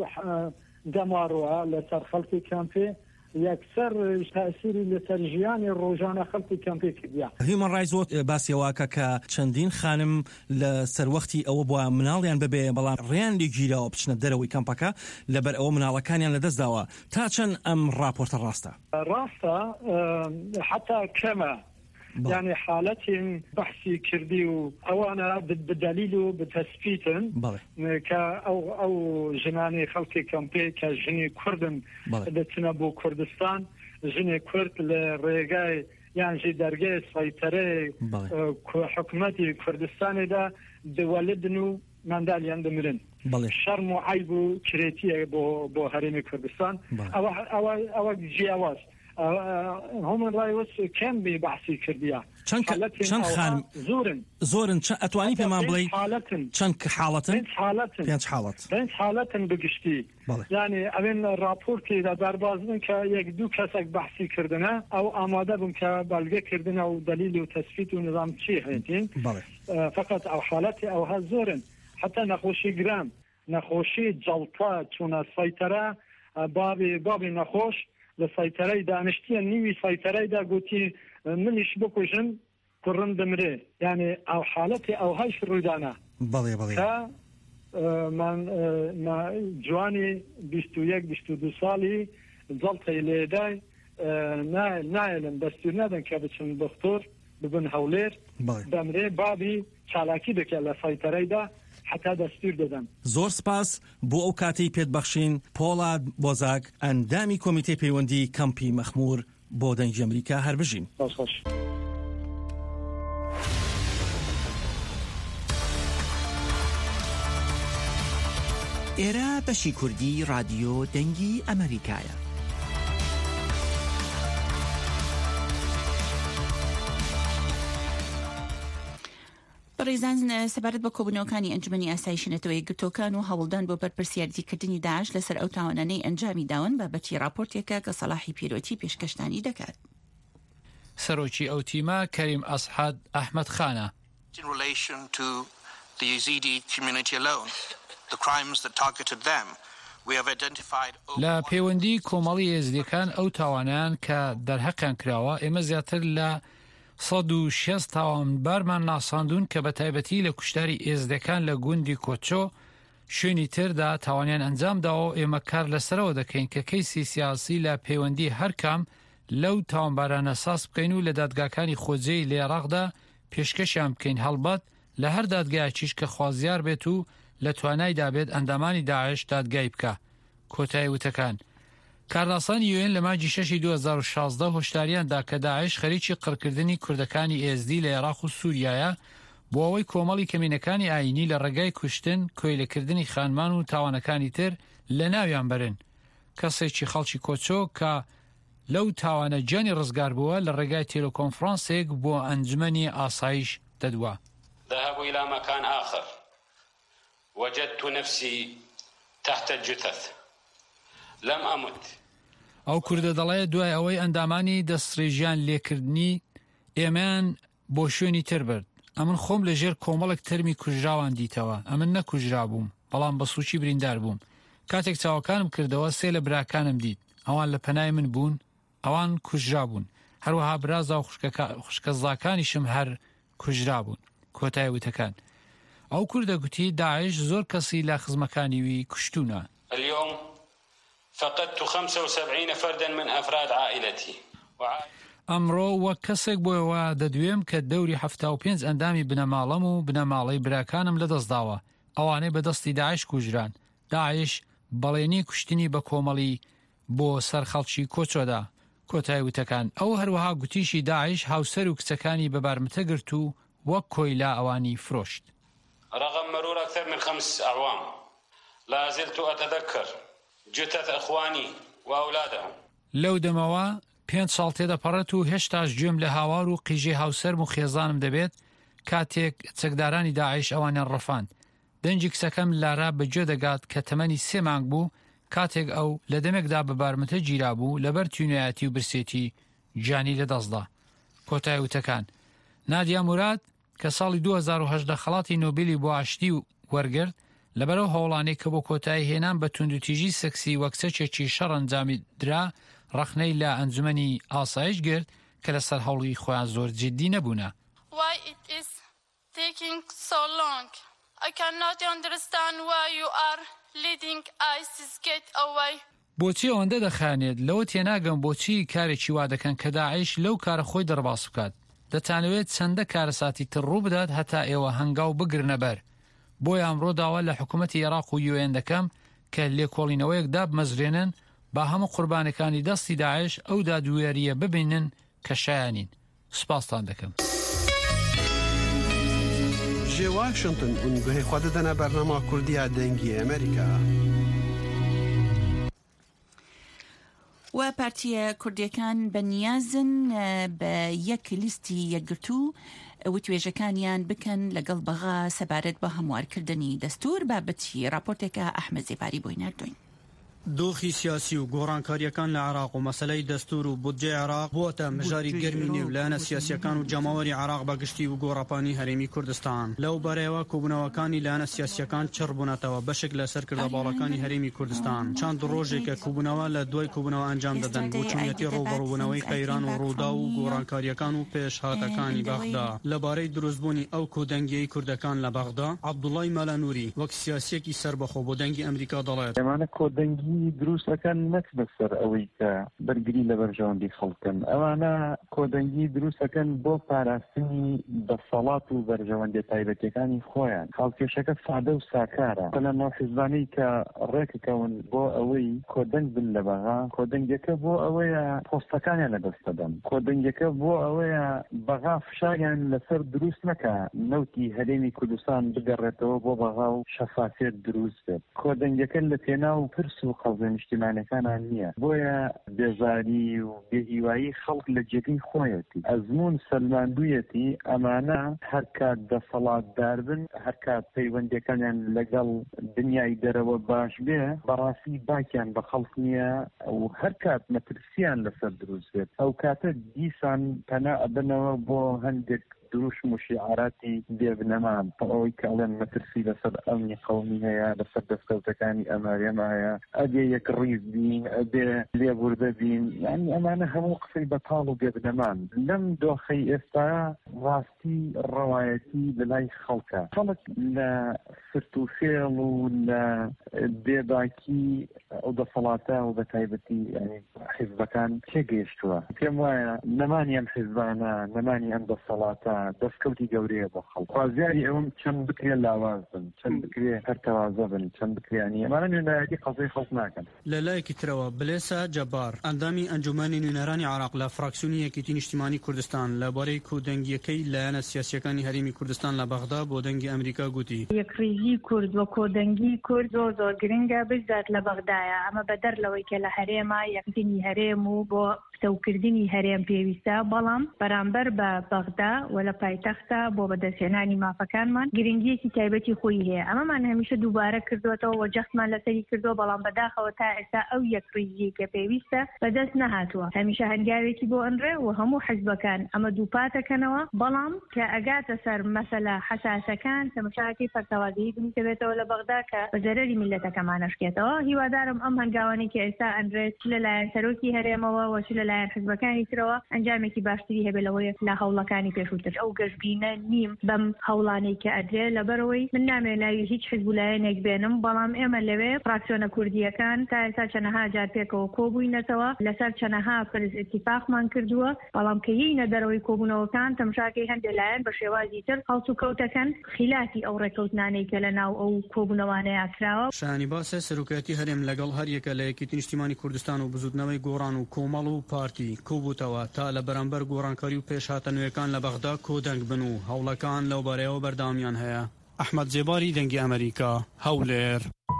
دەماڕوە لەسەر خەڵکی کەمپێ یەکسەر تاسیری لەسەر ژیانی ڕۆژانە خەڵکی کەمپێ کردیا. هیومەن رایتس وۆچ باسیەوەکە کە چەندین خانم لە سەروەختی ئەوە بووە مناڵیان ببێ بەڵام ڕێیان لێگیراوە بچنە دەرەوەی کەمپەکە لەبەر ئەوە مناڵەکانیان لەدەستداوە. تا چەند ئەم راپۆرتە ڕاستە؟ ڕاستە حتا کەمە. يعني حالتهم بحثي كردي وأوانا بالدليل وبتثبيتن كا أو أو جناني خلقي كامبي كجني كردن لتنبو كردستان جني كرد لرجاي يعني جي درجة سيطرة حكومتي كردستان ده دولدنو من دال يندمرن شرم وعيب كريتية بو بو هرمي كردستان أو أو أو جي أواز هومن رایوس کەم بێ بەحسی کردیا چەند خانم زۆرن زۆرن ئەتوانی پێمان بڵێ چەند حاڵەتن پێنج حاڵەت پێنج حاڵەتن بگشتی یعنی ئەوێن راپۆرتێدا دەربازن کە یەک دوو کەسێک بەحسی کردنە ئەو ئامادە بووم کە بەڵگەکردنە و دلیل و تەسفیت و نظام چی هێنین فقط ئەو حاڵەتی ئەوها زۆرن حتا نەخۆشی گران نەخۆشی جەڵتە چوونە سەیتەرە بابی بابی نەخۆش لە سایتەرەی دانیشتیە نیوی سایتەرەیدا گوتی منیش بکوژن کوڕم دەمرێ یعنی ئەو حالەتی ئەوهایش ڕوودانە بەڵێ بەڵێ من جوانی بیست و یەک بیست و دوو ساڵی جەڵتەی لێدای نایلم دەستور نەدەن کە بچن دکتۆر ببن هەولێر دەمرێ بابی چالاکی دەکە لە سایتەرەیدا حتا دەستور دەدەن. زۆر سپاس بۆ ئەو کاتەی پێت بەخشین پۆڵا بۆزاک ئەندامی کۆمیتەی پەیوەندی کەمپی مەخمور بۆ دەنگی ئەمریکا هەربژین. ئێرە بەشی کوردی رادیۆ دەنگی ئەمریکایە. ڕێزان سەبارەت بە کۆبوونەوەکانی ئەنجومەنی ئاسایشی نەتەوەی گرتوەکان و هەوڵدان بۆ بەرپرسیاریکردنی داعش لەسەر ئەو تاوانانەی ئەنجامی داون بابەتی راپۆرتێکە کە سەلاحی پیرۆتی پێشکەشتانی دەکات. سەرۆکی ئەو تیمە کەریم ئەسحاد ئەحمەد خانە. In relation to the Yazidi community alone. لە پەیوەندی کۆمەڵی ئێزدیەکان ئەو تاوانیان کە دەرهەقیان کراوە ئێمە زیاتر لە سەد و شەست تاوانبارمان ناساندون کە بە تایبەتی لە کوشتاری ئێزدەکان لە گوندی کۆچۆ شوێنی تردا تاوانیان ئەنجامداوە ئێمە کار لەسەرەوە دەکەین کە کەیسی سیاسی لە پەیوەندی هەرکام لەو تاوانبارانە ساس بکەین و لە دادگاکانی خۆجێی لە عێراقدا پێشکەشیان بکەین هەڵبەت لە هەر دادگایەکیش کە خوازیار بێت و لە توانایدا بێت ئەندامانی داعش دادگای بکە. کۆتایی وتەکان کارناسانی یوێن لە مانگی شەشی دوو هەزار و شازدە هۆشداریاندا کە داعش خەریکی قڕکردنی کوردەکانی ئێزدی لە عێراق و سووریایە بۆ ئەوەی کۆمەڵی کەمینەکانی ئاینی لە ڕێگای کوشتن کۆیلەکردنی خانمان و تاوانەکانی تر لە ناویان برن. کەسێکی خەڵکی کۆچۆ کە لەو تاوانە جانی ڕزگار بووە لە ڕێگای تێلۆکۆنفرانسێک بۆ ئەنجومەنی ئاسایش دەدووە. ذهب إلى مكان آخر وجدت نفسي تحت الجثث لم أمت. ئەو کوردە دەڵێ دوای ئەوەی ئەندامانی دەستڕێژیان لێکردنی ئێمەیان بۆ شوێنی تر برد. ئەمن خۆم لە ژێر کۆمەڵێک تەرمی کوژراوان دیتەوە. ئەمن نەکوژرا بووم بەڵام بە سوچی بریندار بووم. کاتێک چاوەکانم کردەوە سێ لە براکانم دیت. ئەوان لە پەنای من بوون، ئەوان کوژرا بوون. هەروەها برازا و خوشکەزاکانیشم هەر کوژرا بوون. کۆتای وتەکان ئەو کوردە گوتی داعش زۆر کەسی لە خزمەکانی وی کوشتونە. اليوم فقدت خمسة وسبعين فردا من أفراد عائلتي. ئەمڕۆ وەک کەسێک بۆیەوە دەدوێم کە دەوری هەفتا و پێنج ئەندامی بنەماڵەم و بنەماڵەی براکانم لەدەستداوە. ئەوانەی بەدەستی داعش کوژران. داعش بەڵێنی کوشتنی بە کۆمەڵی بۆ سەر خەڵکی کۆچۆدا. کۆتای وتەکان ئەو هەروەها گوتیشی داعش هاوسەر و کچەکانی بەبارمتە گرت و وەک کۆیلا ئەوانی فرۆشت. رغم مرور أكثر من خمس أعوام لا زلت أتذكر جثث إخواني وأولادهم. لەو دەمەوە پێنج ساڵ تێدەپەڕێت و هێشتاش گوێم لە هاوار و قیژەی هاوسەرم و خێزانم دەبێت کاتێک چەکدارانی داعش ئەوانیان ڕەفاند. دەنجی کچەکەم لارا بەگوێ دەگات کە تەمەنی سێ مانگ بوو کاتێک ئەو لە دەمێکدا بەبارمتە گیرا بوو لەبەر توێنایەتی و برسێتی جانی لەدەستدا. کۆتای وتەکان نادیا موراد کە ساڵی دوو هەزار و هەژدە خەڵاتی نۆبێلی بۆ ئاشتی وەرگرت لەبەرەو هەوڵانەی کە بۆ کۆتایی هێنان بە توندوتیژی سەکسی وەک کچێکی شەڕ ئەنجامی درا ڕەخنەی لە ئەنجومەنی ئاسایش گرت کە لەسەر هەوڵی خۆیان زۆر جددی نەبوونە. Why it is taking so long? I cannot understand why you are leading ISIS get away. بۆچی ئەوەندە دەخانێت لەوە تێناگەم بۆچی کارێکی وا دەکەن کە داعش لەو کارە خۆی دەرباس بکات. دەتانەوێت چەندە کارەساتی تر ڕوو بدات هەتا ئێوە هەنگاو بگرنە بەر. بۆی ئەمڕۆ داوا لە حکوومەتی عێراق و یوێن دەکەم کە لێکۆڵینەوەیەک دابمەزرێنن با هەموو قوربانەکانی دەستی داعش ئەو دادوێریە ببینن کە شایانین. سوپاستان دەکەم. ژێ واشنگتن اون گوهی خوا دەدەنە بەرنامە کوردیە دەنگی ئەمریکا. و پارتیە کوردیەکان بەنیازن بە یەک لیستی یەکگرتوو و توێژەکانیان بکەن لەگەڵ بەغا سەبارەت بە هەموارکردنی دەستور بابەتی راپۆرتێکە ئەحمەد زێباری بۆی نردوین. دۆخی سیاسی و گۆڕانکاریەکان لە عێراق و مەسەلەی دەستور و بودجێ عێراق بووەتە مژاری گەرمی نێو لایەنە سیاسیەکان و جەماوەری عێراق بەگشتی و گۆڕاپانی هەرێمی کوردستان. لەو بەرەوە کۆبوونەوەکانی لایەنە سیاسیەکان چڕ بوونەتەوە بەشێک لە سەرکردەباڵەکانی هەرێمی کوردستان. چەند ڕۆژێکە کوبوونەوە لە دوای کوبوونەوە ئەنجام دەدەن بۆ چوونەتی ڕووبەڕووبوونەوەی قەیران و ڕوودا و گۆڕانکاریەکان و پێشهاتەکانی بەغدا. لەبارەی دروستبوونی ئەو کۆدەنگیەی کوردەکان لە بەغدا عەبدوڵای مەلانووری وەک سیاسیەکی سەربەخۆ بۆ دەنگی ئەمریکا دەڵێت ئەمانە کۆدەنگی دروستەکان نەک بەسەر ئەوەی کە بەرگری لە بەرژەوەندی خەڵکن. ئەوانە کۆدەنگی دروستەکەن بۆ پاراستنی دەسەڵات و بەرژەوەندی تایبەتیەکانی خۆیان. خەڵکێشەکە سادە و ساکارە. لە ناو حیزبانەی کە ڕێکەکەون بۆ ئەوەی کۆدەنگ بن لە بەغا، کۆدەنگەکە بۆ ئەوەیە پۆستەکانیان لەدەست دەدەن. کۆدەنگەکە بۆ ئەوەیە بەغا فشاریان لەسەر دروست نەکە نەوتی هەرێمی کوردستان بگەڕێتەوە بۆ بەغا و شەفافێت دروست بێت. کۆدەنگەکە لە پێناو پرس و خەڵزە نیشتیمانەکانان نییە. بۆیە بێزاری و بێهیوایی خەڵک لە جێگەی خۆیەتی. ئەزمون سەلماندوویەتی ئەمانە هەر کات دەسەڵاتدار بن، هەر کات پەیوەندیەکانیان لەگەڵ دنیای دەرەوە باش بێ، بەڕاستی باکیان بە خەڵک نییە و هەر کات مەترسیان لەسەر دروست بێت. ئەو کاتە دیسان پەنا ئەبنەوە بۆ هەندێک دروش مشیعاراتی دێبنەمان ئەوەی کە ئەڵێن مەترسی لەسەر ئەمنی قەومی هەیە لەسەر دەستکەوتەکانی ئەمەریەمە هەیە ئەدێ یەک ڕیز بین ئەدێ لێبوردە بین یعنی ئەمانە هەموو قسەی بەتاڵ و دێبنەمان لەم دۆخەی ئێستا ڕاستی ڕەوایەتی لەلای خەڵکە خەڵک لە فرت و فێڵ و لە بێباکی ئەو دەسەڵاتە و بە تایبەتی حیزبەکان تێگەیشتووە پێم وایە نەمانی ئەم حیزبانە نەمانی ئەم دەسەڵاتە دەستکەوتی گەورەیە بۆ خەڵک خوازیاری ئەوم چەند بکرێ لاواز بن چەند بکرێ هەر تەوازە بن چەند بکرێنی ئەمانە نوێنەرەتی قەزەی خەڵک ناکەن. لەلایەکی ترەوە بلێسا جەبار ئەندامی ئەنجومەنی نوێنەرانی عراق لە فراکسیۆنی یەکێتی نیشتیمانی کوردستان لەبارەی کۆدەنگیەکەی لایەنە سیاسیەکانی هەرێمی کوردستان لە بەغدا بۆ دەنگی ئەمریکا گوتی یەکڕێژی کورد وە کۆدەنگی کورد زۆر زۆر گرنگە بزات لە بەغدایە ئەمە بەدەر لەوەی کە لە هەرێما یەکدینی هەرێم و بۆ پتەوکردنی هەرێم پێویستە بەڵام بەرامبەر بە بەغدا و لە پایتەختە بۆ بەدەستهێنانی مافەکانمان گرنگیەکی تایبەتی خۆی هەیە ئەمەمان هەمیشە دووبارە کردوێتەوە و جەختمان لەسەری کردووە بەڵام بەداخەوە تا ئێستا ئەو یەکڕێژی کە پێویستە بەدەست نەهاتووە هەمیشە هەنگاوێکی بۆ ئەنڕێ و هەموو حیزبەکان ئەمە دووپاتەکەنەوە بەڵام کە ئەگاتە سەر مەسەلە حساسەکان تەماشاکی فەرتەوازی بنیتە بێتەوە لە بەغدا کە بە زەرەری میلەتەکەمانەشکێتەوە هیوادارم ئەم هەنگاوانەی کە ئێستا ئەنرێت لەلایەن سەرۆکی هەرێمەوە و لەلایەن حیزبەکانی ترەوە ئەنجامێکی باشتری هەبێت لەوەی لە هەوڵەکانی پێشووتر ئەو گەشتبینە نیم بەم هەوڵانەی کە ئەدرێ لەبەرەوەی من نامێ ناوی هیچ حیزبولایەنێک بێنم بەڵام ئێمە لەوێ فراکسیۆنە کوردیەکان تا ئێستا چەنەها جار پێکەوە کۆبووینەتەوە لەسەر چەنەها پرز اتفاقمان کردووە بەڵام کە هینە دەرەوەی کۆبوونەوەکان تەماشاکەی هەندێک لایەن بە شێوازی تر هەڵس و کەوتەکەن خلافی ئەو ڕێکەوتنانەی کە لە ناو ئەو کۆبوونەوانەیە کراوە. شانی باسە سەرۆکایەتی هەرێم لەگەڵ هەر یەکە لە یەکێتی نیشتیمانی کوردستان و بزودنەوەی گۆڕان و کۆمەڵ و پارتی کۆبووتەوە تا لە بەرامبەر گۆڕانکاری و پێشهاتە نوێەکان لە بەغدا کۆدەنگ بن و هەوڵەکان لەو بارەیەوە بەرداوامیان هەیە. ئەحمەد جێباری دەنگی ئەمریکا هەولێر.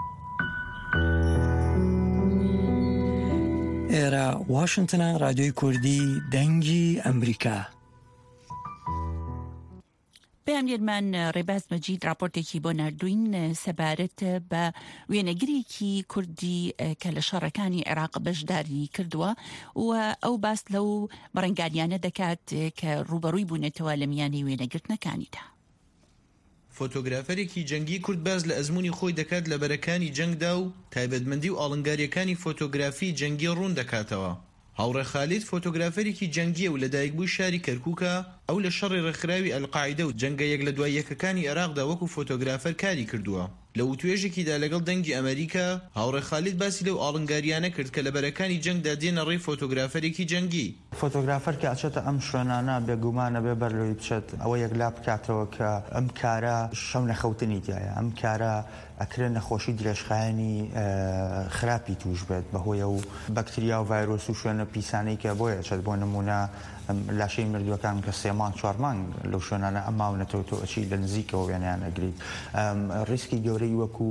ئێرە واشنگتنە رادیۆی کوردی دەنگی ئەمریکا. پێمێرمان ڕێباز مەجید راپۆرتێکی بۆ نردوین سەبارەت بە وێنەگرێکی کوردی کە لە شەڕەکانی عێراق بەشداری کردووە و ئەو باس لەو بەڕێنگاریانە دەکات کە ڕوبەڕووی بوونێتەوە لە میانی وێنەگرتنەکانیدا. فۆتۆگرافەرێکی جەنگی کورد باز لە ئەزمموی خۆی دەکات لە بەرەکانی جەنگدا و تایبەتمەندی و ئاڵنگاریەکانی فۆتۆگرافی جەنگی ڕوون دەکاتەوە. هاوڕێ خالید فۆتۆگرافەرێکی جەنگیە و لە دایکبووی شاری کەرکووکە ئەو لە شەڕی ڕێکخراوی ئەلقاعیدە و جەنگە یەک لە دوای یەکەکانی عێراقدا وەکو فۆتۆگرافەر کاری کردووە. لە وتوێژێکیدا لەگەڵ دەنگی ئەمریکا هاوڕێ خالید باسی لەو ئاڵنگاریانە کرد کە لە بەرەکانی جەنگدا دێنە ڕێی فۆتۆگرافەرێکی جەنگی. فۆتۆگرافەر کە ئەچێتە ئەم شوێنانە بێگومانە بێ بەرلۆی بچێت ئەوە یەکلا بکاتەوە کە ئەم کارە شەو نەخەوتنی تایە ئەم کارە ئەکرێن نەخۆشی درێژخایەنی خراپی توش بێت بەهۆیە و بەکتریا و ڤایرۆس و شوێنە پیسانەی کە بۆیە چێت بۆ نمونە لاشەی مردووەکان کە سێمان چوارمان لەو شوێنانە ئەماونەتەوە تۆ ئەچی لە نزیکەوە وێنیان ئەگریت ڕیسکی گەورەی وەکو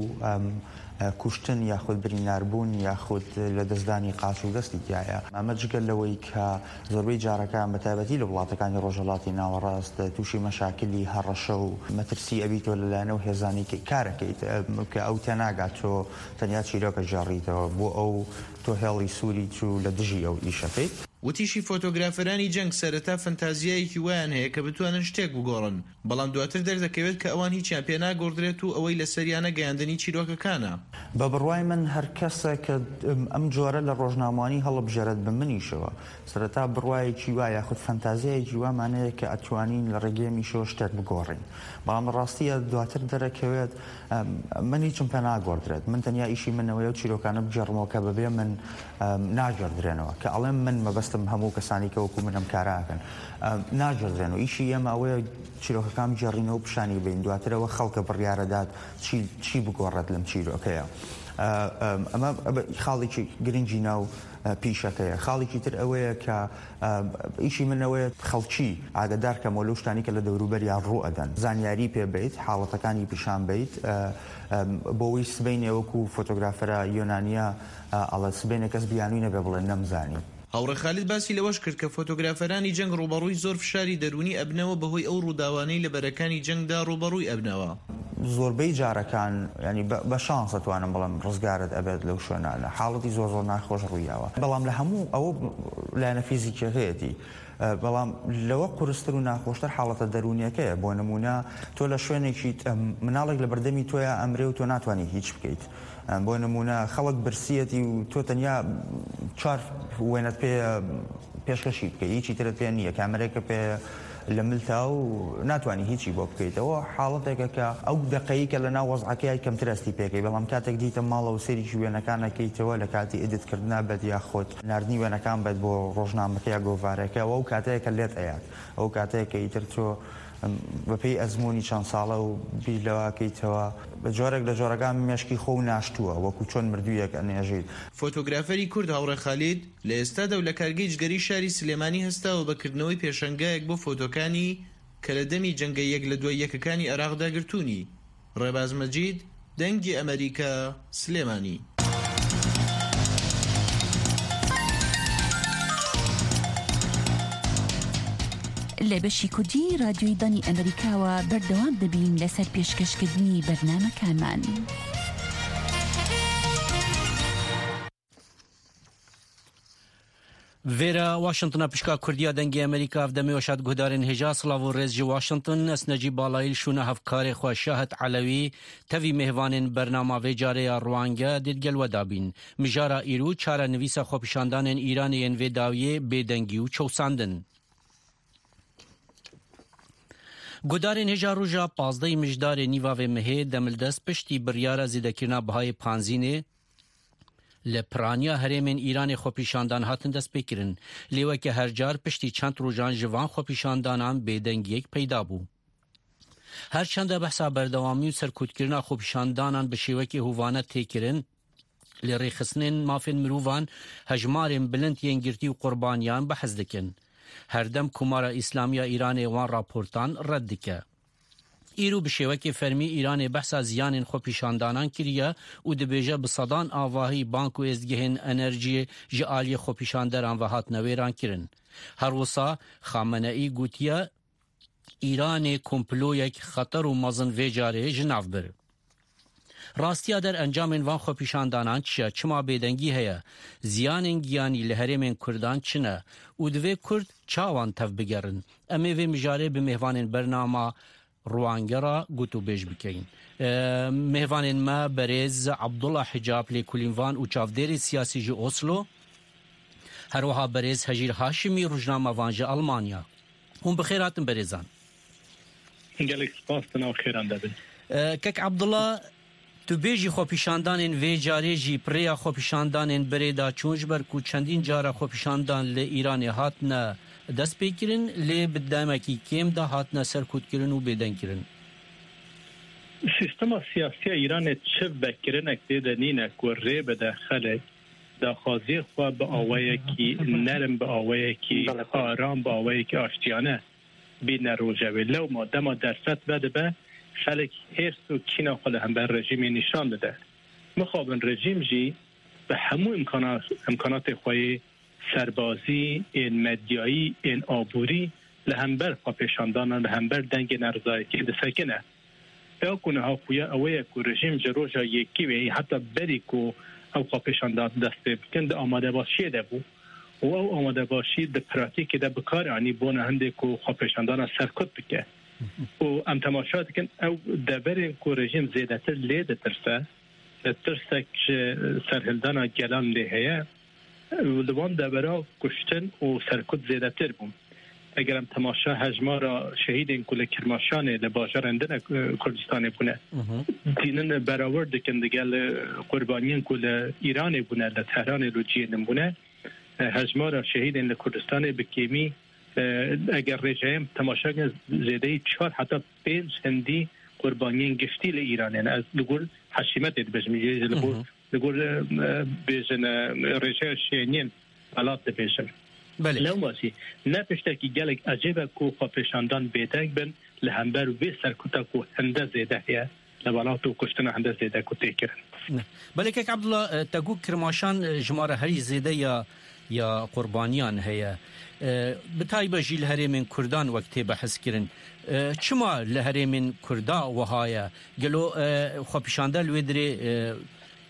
کوشتن یاخود بریناربوون یاخود لە دەستدانی قاچ و دەستی تایە ئەمە جگەل لەوەی کە زۆربەی جارەکان بە تایبەتی لە وڵاتەکانی ڕۆژهەڵاتی ناوەڕاست تووشی مەشاکلی هەڕەشە و مەترسی ئەبیتۆ لەلایەنەوە هێزانی کارەکەیت کە ئەو تێناگات تۆ تەنیا چیرۆکە ژاڕیتەوە بۆ ئەو تۆ هێڵی سووری چوو لە دژی ئەو ئیشەکەیت. وتیشی فۆتۆگرافەرانی جەنگ سەرەتا فەنتازیایەکی وایان هەیە کە بتوانن شتێک بگۆڕن بەڵام دواتر دەردەکەوێت کە ئەوان هیچیان پێ ناگۆڕدرێت و ئەوەی لە سەریانە گەیاندنی چیرۆکەکانە. بە بڕوای من هەر کەسە کە ئەم جۆرە لە ڕۆژنامەوانی هەڵبژێرێت بە منیشەوە سەرەتا بڕوایەکی وایە یاخود فەنتازیایەکی وامانەیە کە ئەتوانین لە ڕێگەی میشەوە شتێک بگۆڕین بەڵام ڕاستیە دواتر دەرەکەوێت من هیچم پێ ناگۆڕدرێت من تەنیا ئیشی منەوەی و چیرۆکانە بجێڕمەوە کە بەبێ من ناگەڕدرێنەوە کە ئەڵێم من مەبەستم هەموو کەسانی کە وەکو منم کاراکەن ناگەڕدرێن و ئیشی ئێمە ئەوەیە چیرۆکەکان بجێڕینەوە پیشانی بین دواترەوە خەڵکە بڕیارەدات چی بگۆڕێت لەم چیرۆکەیە. ئەمە خاڵێکی گرنگی ناو پیشەکەیە. خاڵێکی تر ئەوەیە کە ئیشی منەوەیە خەڵکی ئاگدار کە مۆلۆ شتانی کە لە دەوروبەریان ڕوو ئەدەن زانیاری پێ بیت حاڵەتەکانی پیشان بیت بۆەوەی سبەینێ وەکو فۆتۆگرافەرە یۆنانیە ئەڵە سبەینە کەس بیانووی نەبێ بڵێن نەمزانی. هاوڕێ خالید باسی لەوەش کرد کە فۆتۆگرافەرانی جەنگ ڕوبەڕووی زۆر فشاری دەرونی ئەبنەوە بەهۆی ئەو ڕووداوانەی لە بەرەکانی جەنگدا ڕوبەڕووی ئەبنەوە. زۆربەی جارەکان ینی بە شانس ئەتوانم بەڵام ڕزگارت ئەبێت لەو شوێنانە حاڵەتی زۆر زۆر ناخۆش ڕوویاوە بەڵام لە هەموو ئەوە لایەنە فیزیکی هەیەی بەڵام لەوە قورستر و ناخۆشتر حاڵەتە دەرونیەکەیە بۆ نمونە تۆ لە شوێنێکی مناڵێک لە بەردەمی تۆیە ئەمرێ و تۆ ناتوانانی هیچ بکەیت بۆ نمونە خەڵک برسیەتی و تۆ تەنیا چوار وێنەت پێ پێشکەشی بکەیت هیچی ترت پێ نییە کامەرێکە پێ لە ملتا و ناتوانانی هیچی بۆ بکەیتەوە حاڵەتێکە کە ئەو دقەیەکە لە ناو وەزعەکەی کەمتر ئەستی پێکەی بەڵام کاتێک دیتە ماڵە و سێریکی وێنەکانەکەیتەوە لە کاتی ئیدتکردنا بەت یا خۆت نردنی وێنەکان بێت بۆ ڕۆژنامەکە یا گۆڤارەکەەوە ئەو کاتەیەکە لێت ئەیات ئەو کاتەیەکە ئیتر تۆ بەپێی ئەزمموی چەند ساڵە و بیلەوەکەیتەوە بە جۆرێک لە جۆرەکان مێشکی خۆ و ناشتووە وەکو چۆن مردوویەک ئەنێژیت. فۆتۆگرافەری کورد هاوڕێ خالید لە ئێستادا و لە کارگەی جگەری شاری سلێمانی هەستاوە بەکردنەوەی پێشەنگایەک بۆ فۆتۆکانی کە لە دەمی جەنگە یەک لە دوای یەکەکانی عێراقدا گرتوونی. ڕێباز مەجید، دەنگی ئەمریکا، سلێمانی. لە بەشی کوردی رادیۆی دانی ئەمریکاوە بەردەوام دەبین لەسەر پێشکەشکردنی بەرنامەکانمان. Vera Washington'a pişka Kurdiya dengê Amerîka evdemê şad guhdarên hêja Slav û Rêz ji Washington esnecî balayî şûna hevkarê xwe Şahet Elewî tevî mêhvanên bernama vê carê ya Rwange dêdgel we dabîn. Mijara îro çare nivîsa xwepîşandanên Îranê yên vê dawiyê bêdengî û çewsandin. Guhdarên hêja roja pazdeyî mijdarê nîva vê mehê demildest piştî biryara zêdekirina bihayê Panzînê li piraniya herêmên Îranê xwepîşandan hatin destpêkirin. Lê weke hercar piştî çend rojan ji van xwepîşandanan bêdengiyek peyda bû. Her çanda behsa berdewamî û serkûtkirina xwepîşandanan bi şêwekê hûvane têkirin, li rêxistinên mafên mirovan hejmarên bilind yên girtî û qurbaniyan behez dikin. Herdem Kumara İslamiya İranê wan raportan red dike. îro bi şêwekê fermî Îranê behsa ziyanên xwepîşandanan kiriye û dibêje bi sedan avahî bank û êzgehên enerjiyê ji aliyê xwepîşanderan ve hatine wêran kirin. Her wisa Xameneî gotiye Îranê komployek xeter û mezin vê carê ji nav bir. Rastiya der encamên van xwepîşandanan çi ye, çima bêdengî heye, ziyanên giyanî li herêmên Kurdan çi ne û divê Kurd çawan tev bigerin. Em ê vê mijarê bi mêhvanên bernama Rwangera gut û bêj bikeyin. Mêhvanên me Berêz Abdullah Hicab lêkolînvan û çavdêrê siyasî ji Oslo, herwiha Berêz Hejîr Haşimî rojnama van ji Almanya. Hûn bi xêr hatin berêzan. Gelek spas te nav xêran debin. Kek Abdullah, tu bêjî xwepîşandanên vê carê jî pirêya xwepîşandanên berêda çûn ji ber ku çendîn cara xwepîşandan li Îranê hatine destpêkirin, lê bi demekî kêm de hatine serkûtkirin û bêdengkirin. Sistema siyasiya Îranê çi vekirinek tê de nîne ku rê bide xelek daxwaziyê xwe bi awayekî nerim bi awayekî aram bi awayekî aştiyane bîne rojevê. Lewma dema derset vedibe xelek hêrs û kîna xwe li hember rejîmê nîşan dide. Mixabin rejîm jî bi hemû imkanatê xwe serbazî, ên medyayî, ên aborî li hember xwepêşandanan li hember dengên erzayekî disekine. Ew ku niha xuya ew ye ku rejîm ji roja yekî wê heta berî ku ew xwepêşandan dest pê bikin di amadebaşiyê de bû û ew amadebaşî di pratikê de bikar anî bona hindê ku xwepêşandana serkut bike. û em temaşa dikin ew deverên ku rejîm zêdetir lê ditirse, li tirsek ji serhildana gelan lê heye, li wan devera kuştin û serkut zêdetir bûn. Eger em temaşa hejmara şehîdên ku li Kirmaşanê li bajarên din Kurdistanê bûne dînin berawer dikin digel qurbaniyên ku li Îranê bûne li Tehranê û ciyên bûne hejmara şehîdên li Kurdistanê bi kêmî eger rêceyem temaşakin zêdeyî çar heta pênc hindî qurbaniyên giştî li Îranê ez li gor heşîmetê dibêjim li gor li gor bêjin rêjeya şêniyên elat dibêjim. Lewmasî ne piştekî gelek ecêbe ku xwepêşandan bêdeng bin li hember vê serkuta ku hinde zêde heye li welat û kuştina hinde zêde ku têkirin. Belekek Abdullah te got Kirmaşan ji me re herî zêde ya ya qurbaniyan heye. Bi taybet jî li herêmên Kurdan wek tê behezkirin. Çima li herêmên Kurda wiha ye? Gelo xwepîşandel wê dirê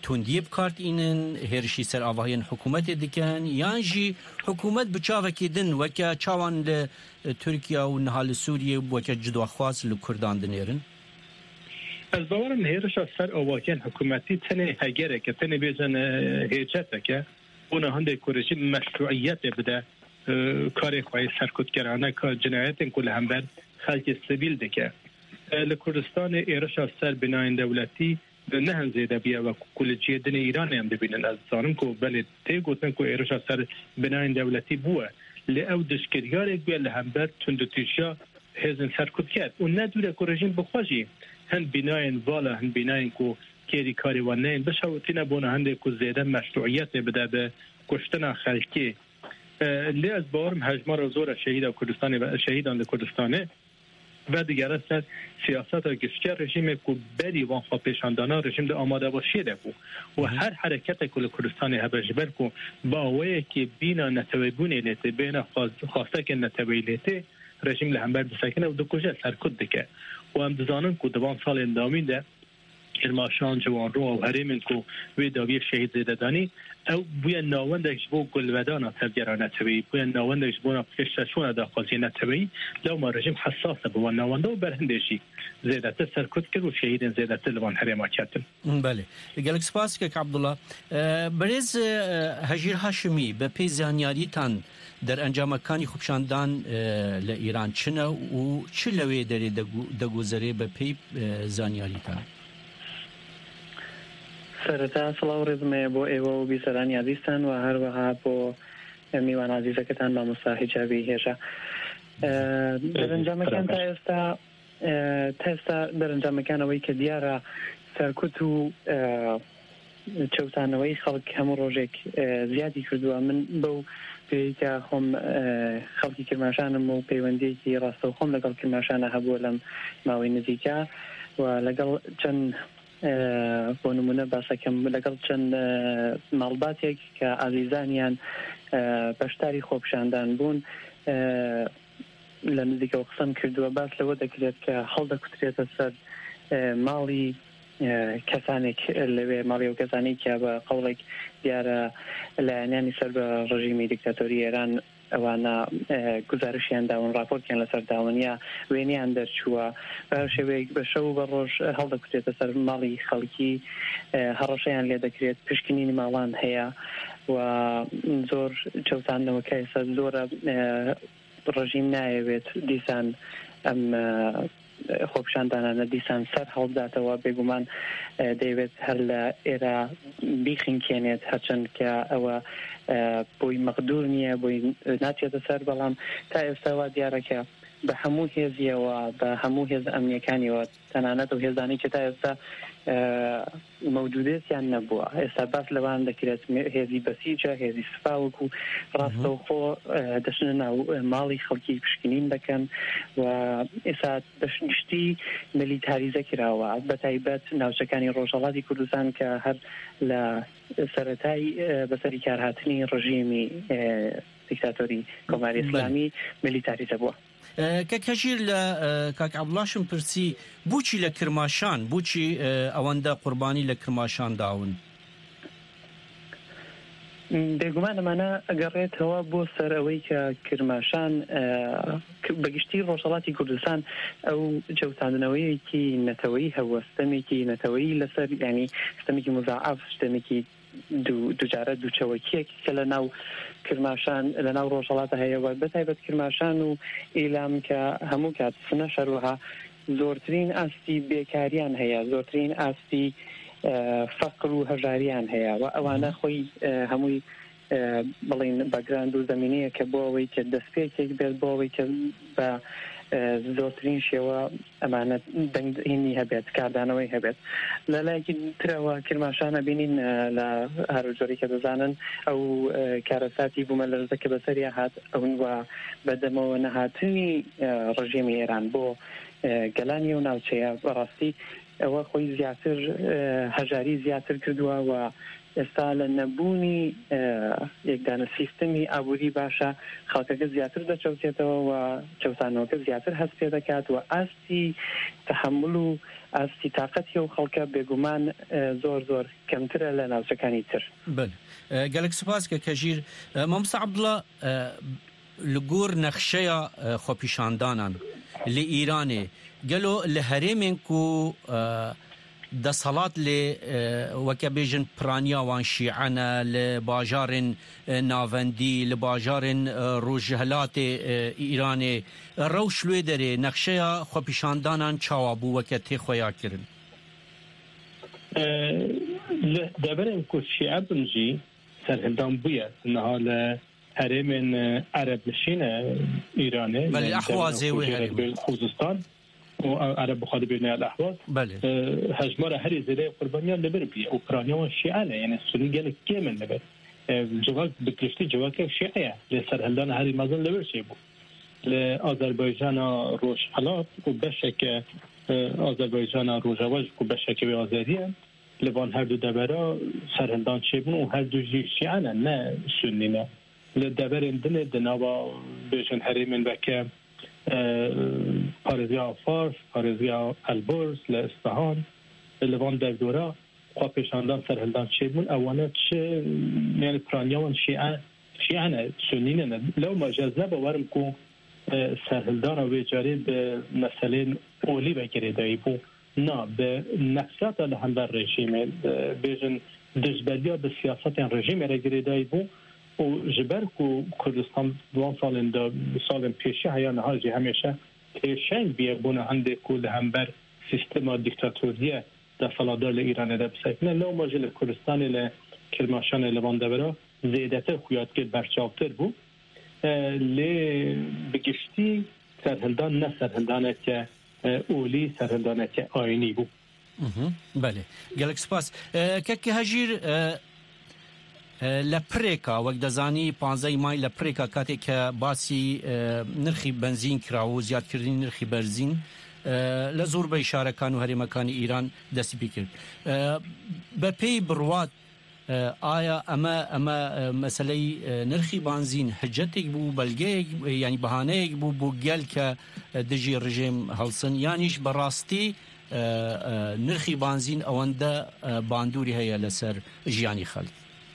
توندی بکارتینن هێرشی سەر ئاڤاهێن حکوومەتێ دکەن یانژی حکوومەت بچاوەکی دن وەکە چاوان لە تورکیا و نها لە سووریە وەکە جدواخواز لە کوردان دنێرن Ez bawarım hêrişa ser avakên hikûmetî tenê hegereke tenê bêjin hêçeteke ona hindê ku rejîm meşruiyetê bide karê xwe yê serkutgerane ka cinayetên ku li hember xelkê sivîl dike. Li Kurdistanê êrişa ser binayên dewletî nehin zêde biye ve ku li ciyê dinê Îranê em dibînin. Ez zanim ku belê tê gotin ku êrişa ser binayên dewletî bûye. Li ew dişkiryarek bûye li hember tundutîşiya hêzên serkutger û nedûre ku rejîm bixwe jî هن بناین والا هن بناین کو کاری کاری و نین بشوتینه بونه هنده کو زیاده مشروعیت بده به کشتن خلکی لی از بارم هجمار زور شهید کردستانی و شهیدان کردستانه و دیگر است سیاست گشتر رژیم کو بری وان خوا پیشاندانا رژیم ده آماده باشی ده کو و هر حرکت کل کردستانی هبجبر کو با وی که بینا نتویبونی لیته بینا خواسته که نتوی لیته رژیم لهمبر بسکنه و دو کجه سرکد دکه و هم دزانن کو دوان سال اندامین ده کرماشان جوان رو و هریمن کو وی داوی شهید زیده دانی او بوی ناوندش بو گلودان تبگران نتوی بوی ناوندش بو نفکشتشون داخوازی نتوی لو ما رژیم حساسه بو ناونده و برهندشی زیده تر سرکد کرد و شهیدین زیده تر لوان هریما کتن بله گلک سپاس که عبدالله بریز هجیر هاشمی به پی زانیاریتان در انجامکانی خوبشاندان ل ایران چنه و چه لوی داری دگوزری به پی زانیاریتان سرتا سلااو ڕێزمەیە بۆ ئێوە و بیسەرانی عزیزتان و هەروەها بۆ میوان عزیزەکەتان مامۆستا حیجابی هێژە دەرەنجامەکان تا ئێستا تا ئێستا دەرەنجامەکانەوەی کە دیارە سەرکوت و چەوتانەوەی خەڵک هەموو ڕۆژێک زیادی کردووە من بەو پێیکە خۆم خەڵکی کرماشانم و پەیوەندیەکی ڕاستە و خۆم لەگەڵ کرماشانە هەبووە لەم ماوەی نزیکە و لەگەڵ چەند بۆ نمونە باسەکەم لەگەڵ چەند ماڵباتێک کە ئازیزانیان بەشداری خۆپیشاندان بوون لە نزیکەوە قسەم کردووە باس لەوە دەکرێت کە هەڵدەکوترێتە سەر ماڵی کەسانێک لەوێ ماڵی و کەسانی کە بە قەوڵێک دیارە لایەنانی سەر بە ڕژیمی دیکتاتۆری ئێران ئەوانە گزارشیان داون راپۆرتیان لەسەر داونیا وێنیان دەرچووە بە شێوەیەک بە شەو بە ڕۆژ هەڵدەکوترێتە سەر ماڵی خەڵکی هەڕەشەیان لێ دەکرێت پشکنینی ماڵان هەیە و زۆر چەوتانەوەکە ئێستا زۆرە ڕژیم نایەوێت دیسان ئەم خۆپیشاندانانە دیسان سەر هەڵداتەوە بێگومان دەیەوێت هەر لە ئێرە بیخینکێنێت هەرچەند کە ئەوە بۆی مەقدور نییە بۆی ناچێتە سەر بەڵام تا ئێستاوا دیارەکە بە هەموو هێزیەوە بە هەموو هێز ئەمنیەکانیەوە تەنانەت و هێزانی کە تا ئێستا مەوجودێتیان نەبووە ئێستا باس لەوان دەکرێت هێزی بەسیجە هێزی سوپاوەک و ڕاستەوخۆ دەچنە ناو ماڵی خەڵکی پشکنین دەکەن و ئێستا دەشتی ملیتاریزە کراوە بە تایبەت ناوچەکانی ڕۆژهەڵاتی کوردستان کە هەر لە سەرەتای بەسەری کارهاتنی ڕژیمی دیکتاتۆری کۆماری ئیسلامی ملیتاریزە بووە کە کەژیر لە کاک عەبدوڵاشم پرسی بۆچی لە کرماشان بۆچی ئەوەندە قوربانی لە کرماشان داون بێگومان ئەمانە ئەگەڕێتەوە بۆ سەر ئەوەی کە کرماشان بەگشتی ڕۆژهەڵاتی کوردستان ئەو جەوتاندنەوەیەکی نەتەوەیی هەبووە ستەمێکی نەتەوەیی لەسەر ینی ستەمێکی مزاعاف ستەمێکی دوجارە دووچەوەکیەک کە لە ناو کرماشان لە ناو ڕۆژهەڵاتە هەیەوە بەتایبەت کرماشان و ئیلام کە هەموو کات سنە شەروها زۆرترین ئاستی بێکاریان هەیە زۆرترین ئاستی فەقر و هەژاریان هەیە و ئەوانە خۆی هەمووی بڵین بەگراند و زەمینەیە کە بۆ ئەوەی کە دەستپێکێک بێت بۆ ئەوەی کە بە زۆرترین شێوە ئەمانە دەنگهێنی هەبێت کاردانەوەی هەبێت لە لایەکی ترەوە کرماشانە بینین لە هەروجۆری کە دەزانن ئەو کارەساتی بوومە لەرزە کە بەسەریا هات ئەون وە بەدەمەوە نەهاتنی ڕژیمی ئێران بۆ گەلانی و ناوچەیە بەڕاستی ئەوە خۆی زیاتر هەژاری زیاتر کردووە و ئێستا لە نەبوونی یەکدانە سیستەمی ئابووری باشە خەڵکەکە زیاتر دەچەوتێتەوە و چەوسانەوەکە زیاتر هەست پێ دەکات و ئاستی تەحمل و ئاستی تااقەتی و خەڵکە بێگومان زۆر زۆر کەمترە لە ناوچەکانی تر. گەلک سوپاس کە کەژیر مامۆستا عەبدوڵڵا لە گۆڕ نەخشەیە خۆپیشاندانان لە ئیرانێ گەلۆ لە هەرێمێن و دەسەڵات لێ وەکە بێژن پرانیاوان شیعەنە لە باژارن ناڤەندی لە باژارن ڕۆژهەلاتێ ئیرانێ ڕەوش لێ دەرێ نەخشەیە خۆپیشاندانان چاوا بوو وەکە تێخۆیا کردن دەبەرێن کو شیعە بنجی سەرهەڵدان بووە نەها لە هەرێمێن عەرەب نشینە ئیرانێ بەڵێ ئەحوازێ خوزستان وعرب بخاطب بين الاحواز بله هجمره هري زي قربانيان لبربي اوكرانيا شيعانه يعني السني قال كيمن لبر جواب بكشتي جواك شيعيه لسر هلدان هري مازن لبر شيبو لأذربيجان روش حلات وبشك أذربيجان روجواج وبشك بأذريان لبان هر دو دبرا سر هلدان شيبون وهر دو جي شيعانه نه سنينا لدبر اندن دنابا بيجن هري من بكه پارێزیا فارس پارێزیا ئەلبرز لە ئیسفەهان لەوان دەردۆرە خوا پێشاندان سەرهەڵدان چێبوون ئەوانە چ یعنی پرانیاوان شیعانە سنینە لەو مەجاز نەبە وەرم کو سەرهەڵدانە وێ جارێ بە مەسەلەن ئۆلی بەگرێدایی بوو نا بە نەفساتە لە هەمبەر ڕێژیمێ بێژن دژبەریا بە سیاسەتیان ڕێژیمێ رەگرێدایی بوو و جبرك وكردستان دوان سالين دا سالين بيشي هيا نهاجي هميشه تيشنگ بيبونه عندك كل همبر سيستما ديكتاتورية دا صلادار لإيران دا بسيطنه لو ماجل كردستان لكرماشان لبان دبرا زيدتر خويات كد برچاوتر بو لي بگشتي سرهلدان نه سرهلدانه که اولی سرهلدانه که آینی بو بله گلک سپاس که هجیر لە پرێکا وەک دەزانی پانزەی مای لە پرێکا کاتێک کە باسی نرخی بنزین کراوە و زیادکردنی نرخی بەرزین لە زۆربەی شارەکان و هەرێمەکانی ئیران دەستی پێ کرد بە پێی بڕوات ئایا ئەمە ئەمە مەسەلەی نرخی بانزین حجەتێک بوو بەلگەیەک ینی بەهانەیەک بوو بۆ گەل کە دژی ڕژێم هەڵسن یانیش بەڕاستی نرخی بانزین ئەوەندە باندوری هەیە لەسەر ژیانی خەڵک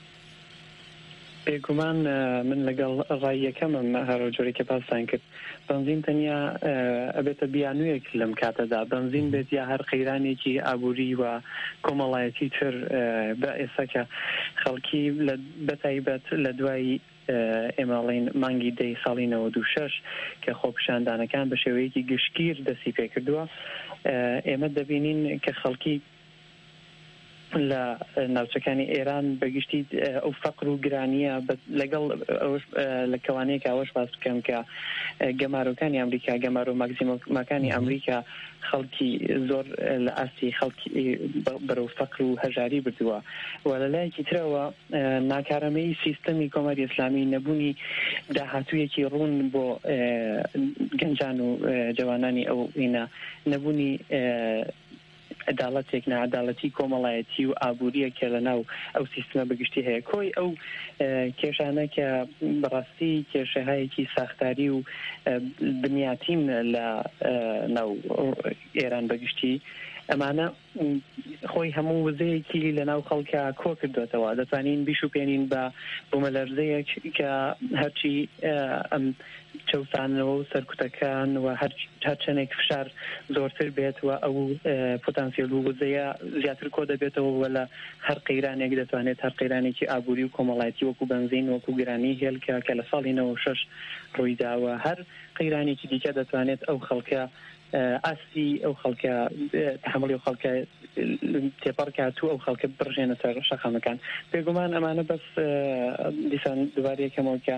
بێگومان من لەگەڵ ڕاییەکەمم هەرو جۆری کە پاسان کرد بنزین تەنیا ئەبێتە بیانوویەک لەم کاتەدا بنزین بێت یا هەر قەیرانێکی ئابووری و کۆمەڵایەتی تر بە ئێستا خەڵکی بەتایبەت لە دوای ئێماڵین مانگی دەی ساڵی نەوەد و شەش کە خۆپیشاندانەکان بە شێوەیەکی گشتگیر دەستی پێ کردووە ئێمە دەبینین کە خەڵکی لە ناوچەکانی ئێران بەگشتی ئەو فەقر و گرانیە لەگەڵ لە کەوانەیەک ئەوەش باس بکەم کە گەمارۆکانی ئەمریکا گەمارۆ ماکسیمۆمەکانی ئەمریکا خەڵکی زۆر لە ئاستی خەڵکی بەرەو فەقر و هەژاری بردووە و لە لایەکی ترەوە ناکارەمەی سیستەمی کۆمەری ئیسلامی نەبوونی داهاتوویەکی ڕوون بۆ گەنجان و جوانانی ئەو ئینە نەبوونی عدالەتێک نەعەداڵەتی کۆمەڵایەتی و ئابووریە کە لە ناو ئەو سیستمە بەگشتی هەیە کۆی ئەو کێشانە کە بەڕاستی کێشەهایەکی ساختاری و بنیاتین لە ناو ئێران بەگشتی ئەمانە خۆی هەموو وزەیەکی لە ناو خەڵکە کۆ کردوێتەوە دەتوانین بیشوپێنین بە بوومەلەرزەیەک کە هەرچی ئەم چەوسانەوە و سەرکوتەکان و هەرچەندێک فشار زۆرتر بێت و ئەو پۆتانسیێل و وزەیە زیاتر کۆ دەبێتەوە وە لە هەر قەیرانێک دەتوانێت هەر قەیرانێکی ئابووری و کۆمەڵایەتی وەکو بنزین وەکو گرانی هێلکە کە لە ساڵی نەوە شەش ڕوویداوە هەر قەیرانێکی دیکە دەتوانێت ئەو خەڵکە ئاستی ئەو خەڵکە تحملی ئەو خەڵکە تێپەڕکات و ئەو خەڵکە بڕژێنە سەر شەقامەکان بێگومان ئەمانە بەس دیسان دووارەیەکەمەوە کە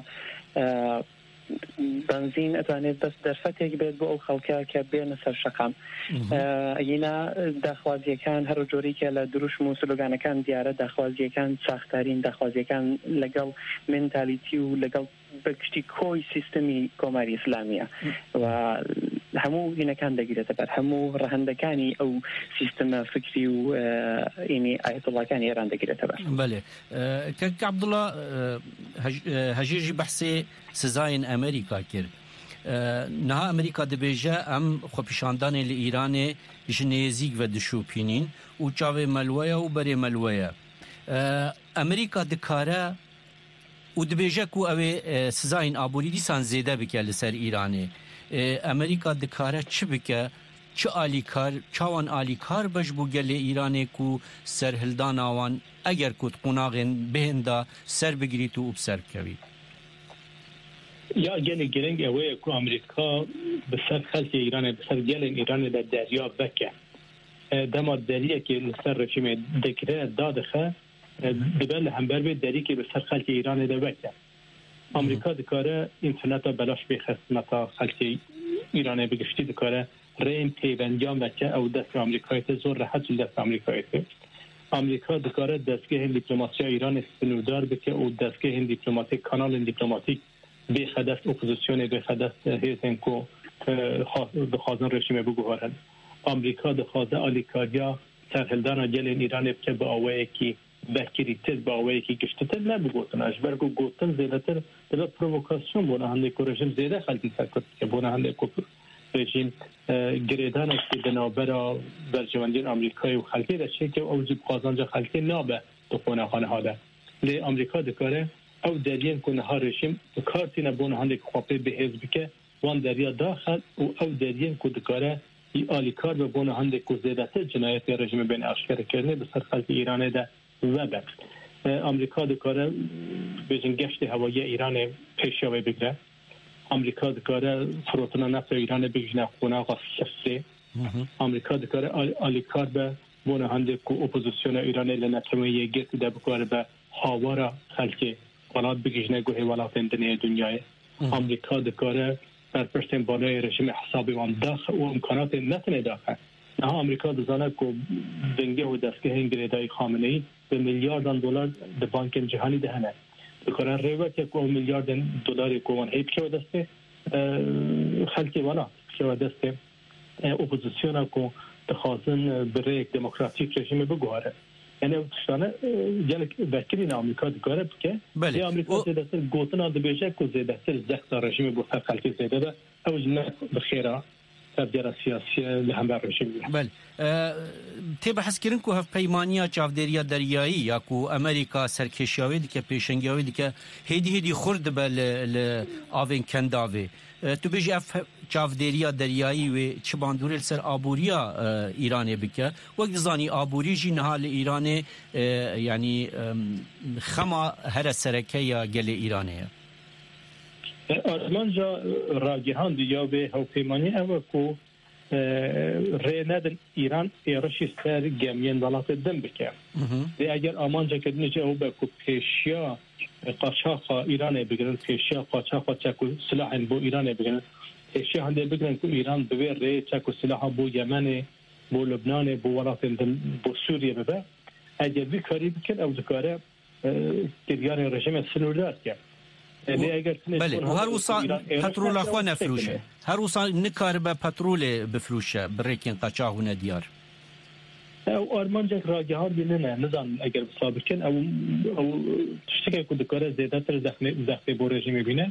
بنزین ئەتوانێت بەس دەرفەتێک بێت بۆ ئەو خەڵکە کە بێنە سەر شەقام ئەگینا داخوازیەکان هەر جۆریکە لە دروشم و سلۆگانەکان دیارە داخوازیەکان ساختارین داخوازیەکان لەگەڵ مێنتالیتی و لەگەڵ بەگشتی کۆی سیستەمی کۆماری ئیسلامیە و هەموو هینەکان دەگیرێتە بەر هەموو ڕەهەندەکانی ئەو سیستەمە فکری و ئینی ئایەتوڵاکانی ئێران دەگیرێتە بەر. بەڵێ کەک عەبدوڵڵا هەژێژی بەحسێ سزایên ئەمریکا کرد. نها ئەمریکا دەبێژە ئەم خۆپیشاندانê li Îranê ji nêzik ve dişûpînîn û çavê melweya û berê melweya. ئەمریکا dikare û dibêje ku ew ê sizayên aborî dîsan zêde bike li ser Îranê. ئەمریکا dikare çi bike çi alîkar çawan alîkar beş bû gelê Îranê ku serhildana wan eger ku qonaxên bêhên da ser bigirît û ser bikevî. یا gelê giring ew ê ku Amerîka bi ser xelkê Îranê bi ser gelên Îranê de derya veke. Dema deriyekê li ser rejimê dikire da dixe dibe li hember bê derîkê bi ser xelkê Îranê de veke. Amerîka dikare interneta belaş bê xesmeta xelkê Îranê bi giştî dikare rêyên peyvendiyan veke ew dest Amerîkayê te zor rehet li dest Amerîkayê te. Amerîka dikare destgehên dîplomasiya Îranê sinûdar bike û destgehên dîplomatîk kanalên dîplomatîk bêxedest opozisyonê bêxedest hêzên ku dixwazin rejimê biguherin. Amerîka dixwaze alîkariya serhildana gelên Îranê bike bi awayekî bekirîtir bi awayekî giştitir ne bigotin ji ber ku gotin zêdetir dibe provokasyon bona hindê ku rejim zêde xelkî serkurt dike bona hindê ku rejim girêdanekî di navbera berjewendiyên Amerîkayê û xelkê de çêke ew jî xwazanca xelkê nabe di qonaxaneha de. Lê Amerîka dikare ew deriyên ku niha rejim kartîne bona hindê xwapê bihêz bike wan deriya daxel û ew deriyên ku dikare alîkar ve bona hindê ku zêdetir cinayetê rejimê bên eşkerekirinê bi ser xelkê Îranê de vebe. Amerîka dikare bêjin geştê hewayî Îranê pêşiya wê bigire. Amerîka dikare firotina nefta Îranê bigîjne qonaxa sifrê. Amerîka dikare alîkar be bona hindê ku opozisyona Îranê li neteweyê girtî de bikare be hawara xelkê welat bigîjne guhê welatên dinê dünyayê. Amerîka dikare berpirstên balayê rejimê hesabê wan daxe û imkanatên netine daxe. Niha Amerîka dizane ku dengeh û destgehên girêdayî Xameneî bi milyardan dolar di bankên cîhanî de hene. Dikare rêveke ku ew milyardên dolarê ku wan hê bikeve destê xelkê welat bikeve destê opozisyona ku dixwazin bi rêyek demokratîk rejimê biguhere. Yani ew tiştane gelek vekirîn Amerîka dikare bike. Lê Amerîka zêdetir gotina dibêje ku zêdetir zexta rejimê bo ser xelkê zêde de ew ji ne bi xêra tevgera siyasiye li hember rejimê. Bel tê behezkirin ku hevpeymaniya çavdêriya deryayî ya ku Amerîka serkêşiya wê dike pêşengiya wê dike hêdî hêdî xur dibe li avên kendavê. Tu bêjî ev çavdêriya deryayî wê çi bandorê li ser aboriya Îranê bike. Wek dizanî aborî jî niha li Îranê yanî xema here serekeya gelê Îranê ye. Armanca ragihan diya ve hevpeymanî ew ku rê nedin İran êrişî ser gemiyên welatê din bike. Lê eger amanca kedine ew be ku pêşiya qaçaxa Îranê bigirin pêşiya qaçaxa çek û silahên bo Îranê bigirin pêşiya hindê bigirin ku İran bi vê rê çek û silaha bo Yemenê bo Lubnanê bo welatên din bo Sûriye bibe eger vî karî bikin ew dikare kiryarên rejimê sinûrdar ke. بله و هر وسا پترول خو نفروشه هر وسا نکار به پترول بفروشه بریکن قاچاق و ندیار او ارمانجا راگهار بینه نزان اگر سابقن او او تشتکه کو دکاره زیاده تر زخم زخم بو رژیم بینه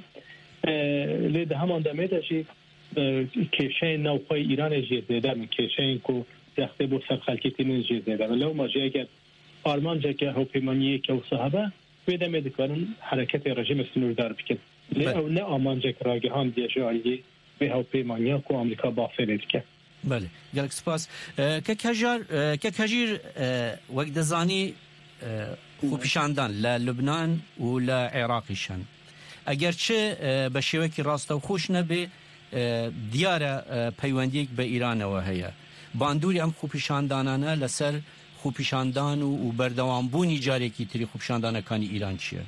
لی ده همان دمه داشی کشین نوخوی ایران جی زیاده من کشین کو زخم بو سر خلکتین جی زیاده ولو ما جای اگر ارمانجا که حکومتی که صحابه بده مدکارن حرکت رژیم سنوردار بکن لی او نه آمانجا که راگهان دیجایی به هوپیمانیا کو آمریکا بافره دیگه بله گلک سپاس که کجار که کجیر وقت زانی خوبشاندن ل لبنان و ل عراقیشان اگرچه به شوکی راست و خوش نبی دیاره پیوندیک به ایران و هیا باندوری هم خوبشاندانانه لسر خوبشاندان و بردوامبونی جاری کی تری خوبشاندانه کانی ایران چیه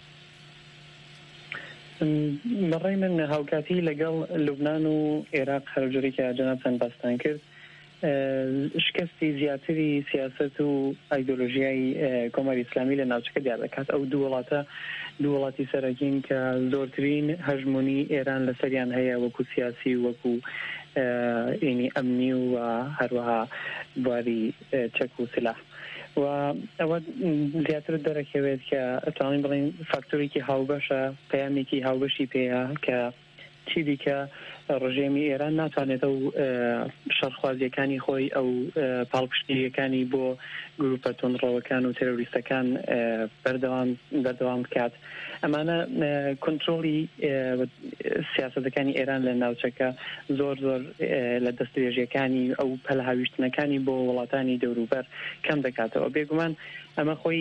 برای من هاوکاتی لگل لبنان و عراق هر جوری که جناب سن باستان کرد شکستی زیاتری سیاست و ایدئولوژیای کماری اسلامی لناوچکه دیار دکات او دو ولاتا دوو وڵاتی سەرەکین کە زۆرترین هەژمونی ئێران لەسەریان هەیە وەکو سیاسی وەکو ئینی ئەمنی و هەروەها بواری چەک و سلاح و ئەوە زیاتر دەرەکەوێت کە ئەتوانین بڵین فاکتۆرێکی هاوبەشە پەیامێکی هاوبەشی پێەیە کە چی دیکە ڕژێمی ئێران ناتوانێت ئەو شەڕخوازیەکانی خۆی ئەو پاڵپشتیەکانی بۆ گروپە تۆندڕەوەکان و تێرۆریستەکان بەردەوام بەردەوام بکات. ئەمانە کۆنتڕۆڵی سیاسەتەکانی ئێران لە ناوچەکە زۆر زۆر لە دەستێژیەکانی ئەو پەلە هاویشتنەکانی بۆ وڵاتانی دەوروبەر کەم دەکاتەوە. بێگومان ئەمە خۆی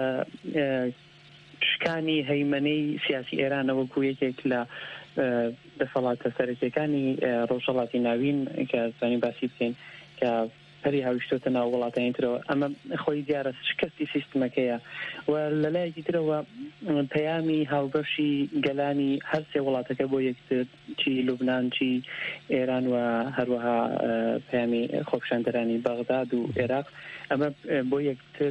شکانی هەیمەنەی سیاسی ئێرانە وەکو یەکێک لە دەسەڵاتە سەرەکیەکانی ڕۆژهەڵاتی ناوین کە توانین باسی بکەین کە پەری هاویشتۆتە ناو وڵاتانی ترەوە. ئەمە خۆی دیارە شکستی سیستمەکەیە و لەلایەکی ترەوە پەیامی هاوبەشی گەلانی هەر سێ وڵاتەکە بۆ یەکتر چی لوبنان چی ئێران و هەروەها پەیامی خۆپیشاندەرانی بەغداد و عێراق ئەمە بۆ یەکتر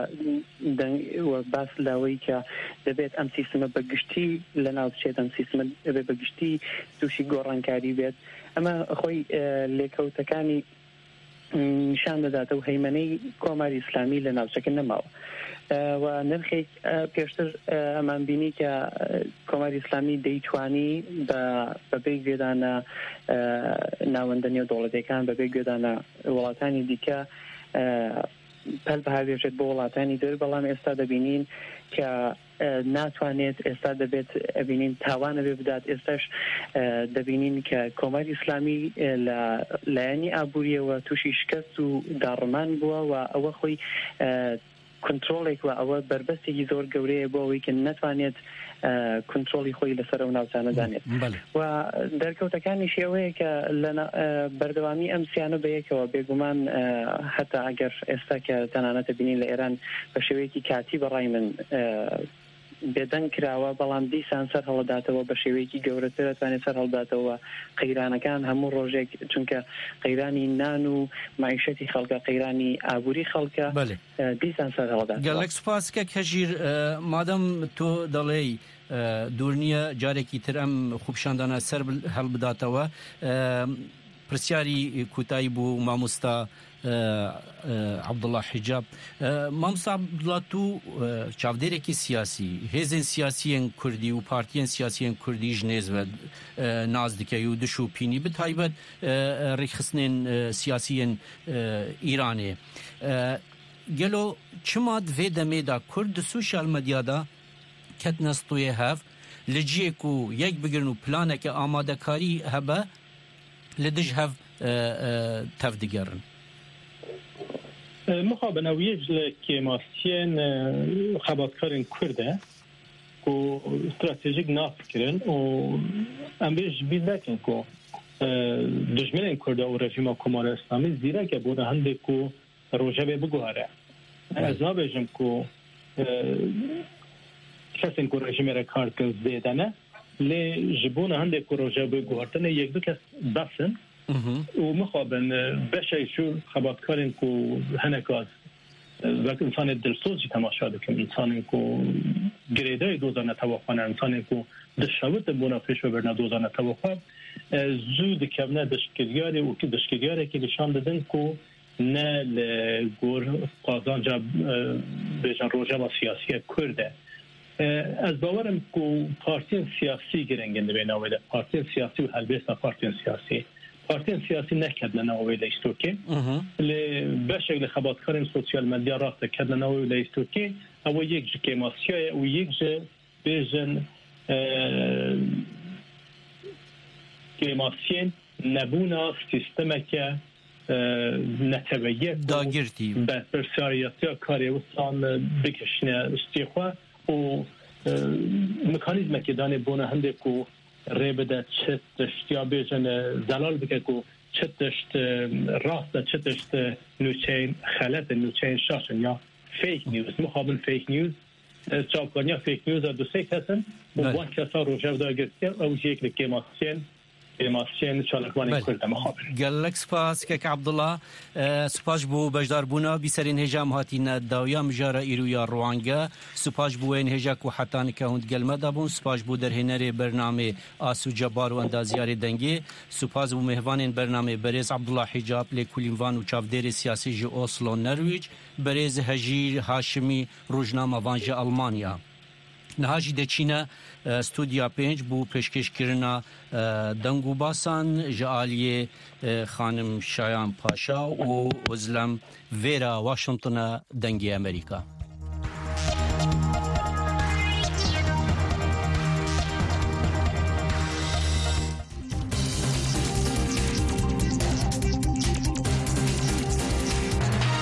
و باس لەوەی کە دەبێت ئەم سیستمە بەگشتی لە ناو بچێت ئەم سیستمە دەبێت بەگشتی تووشی گۆڕانکاری بێت. ئەمە خۆی لێکەوتەکانی نیشان دەداتە و هەیمەنەی کۆماری ئیسلامی لە ناوچەکە نەماوە و نرخێک پێشتر ئەمان بینی کە کۆماری ئیسلامی دەیتوانی بەبێ گوێدانە ناوەندە نێودەوڵەتیەکان بەبێ گوێدانە وڵاتانی دیکە پەل بەهاوێژێت بۆ وڵاتانی در، بەڵام ئێستا دەبینین کە ناتوانێت ئێستا دەبێت ئەبینین تاوانە بێ بدات. ئێستاش دەبینین کە کۆماری ئیسلامی لە لایەنی ئابوووریەوە تووشی شکست و داڕمان بووە و ئەوە خۆی کنترۆڵێک و ئەوە بربەستێکی زۆر گەورەیە بۆ ئەوەی کە نەتوانێت کنترۆلی خۆی لەسەر ئەو ناوچانەدانێت و دەرکەوتەکانی شێوەیە کە لە بەردەوامی ئەم سیانە بەیەکەوە بێگومان هەتا ئەگەر ئێستا کە تەنانەتە بینین لە ئێران بە شێوەیەکی کاتی بەڕای من بێدەنگ کراوە، بەڵام دیسان سەر هەڵداتەوە بە شێوەیەکی گەورەتر دەتوانێت سەر هەڵداتەوە قەیرانەکان هەموو ڕۆژێک، چونکە قەیرانی نان و معیشەتی خەڵکە قەیرانی ئابووری خەڵکە دیسان سەر هەڵداتەوە. گەڵێک سوپاسکە کەژیر مادەم تۆ دەڵێی دوور نییە جارێکی تر ئەم خوپشاندانە سەر هەڵبداتەوە. پرسیاری کوتایی بوو مامۆستا عەبدوڵڵا حیجاب. مامۆستا عەبدوڵڵا تو چاودێرێکی سیاسی هێزên سیاسiyên کوردی و پارتiyên سیاسiyên کوردی ji nêz ve naz dike û diş û pînî bi taybet rêxistinên siyasiyên Îranê. Gelo çima di vê demê de Kurd di sosyal medyada ketine stûyê hev li ciyê ku yek bigirin û planeke amadekarî hebe li dij hev tev digerin. مخابنەویەک لە کێماسیên xebatkarên Kurd e ku stratejîk nafikirin û em bê ji bîr nekin ku dijminên Kurd û rejîma Komara İslamî zîrek e bûne hindê ku rojevê biguhere. Ez nabêjim ku kesên ku rejîmê re kar kirin zêde ne, lê ji bûne hindê ku rojevê guhartine yek du kes besin و مخابن بشه شو خبرکارین کو هنکاز وقت انسان دلسوزی تماشا دکم انسانی کو گریده دوزانه توافانه انسانی کو دشاوت بونا پیش ببرنه دوزانه توافان زود کمنه دشکریاری و که دشکریاری که نشان دادن کو نه لگور قازانجا بیجان روژه سیاسی کرده. از باورم کو پارتین سیاسی گرنگنده بین آویده پارتین سیاسی و هلبیستا پارتین سیاسی پارتین سیاسی نکردن آویده استوکی لی بشه لی خباتکارین سوسیال مدیا راسته کردن آویده استوکی او یک جه کماسیای و یک جه بیجن کماسیین نبونا سیستمه که نتویه داگرتی به پرسیاریاتی کاری وستان بکشنه استیخواه و مکانیزمه که دانه بونه هنده که ریبده چه تشت یا بیجن زلال بکه که چه تشت راست چه تشت نوچین خلط نوچین شاشن یا فیک نیوز مخابن فیک نیوز چاپکارنیا فیک نیوز دو سه کسن و وان کسا روژه دا گرسته او جیک لکیماسین ماسیین چالکوانی کرد مخابر گلک سپاس که عبدالله سپاس بو بجدار بونا بیسرین هجام هاتین داویا مجارا ایرویا روانگا سپاس بو این هجا کو حتان که هند گلمه دابون سپاس بو در هنر برنامه آسو جبار و اندازیار دنگی سپاس بو مهوان برنامه برز عبدالله حجاب لکولینوان و چافدر سیاسی جو اوسلو نرویج برز هجیر هاشمی روزنامه وانج آلمانیا نهاجی دچینه استودیا پنج بو پیشکشکرنا دنگو باسان جالیه خانم شایان پاشا و ازلم ویرا واشنطن دنگی امریکا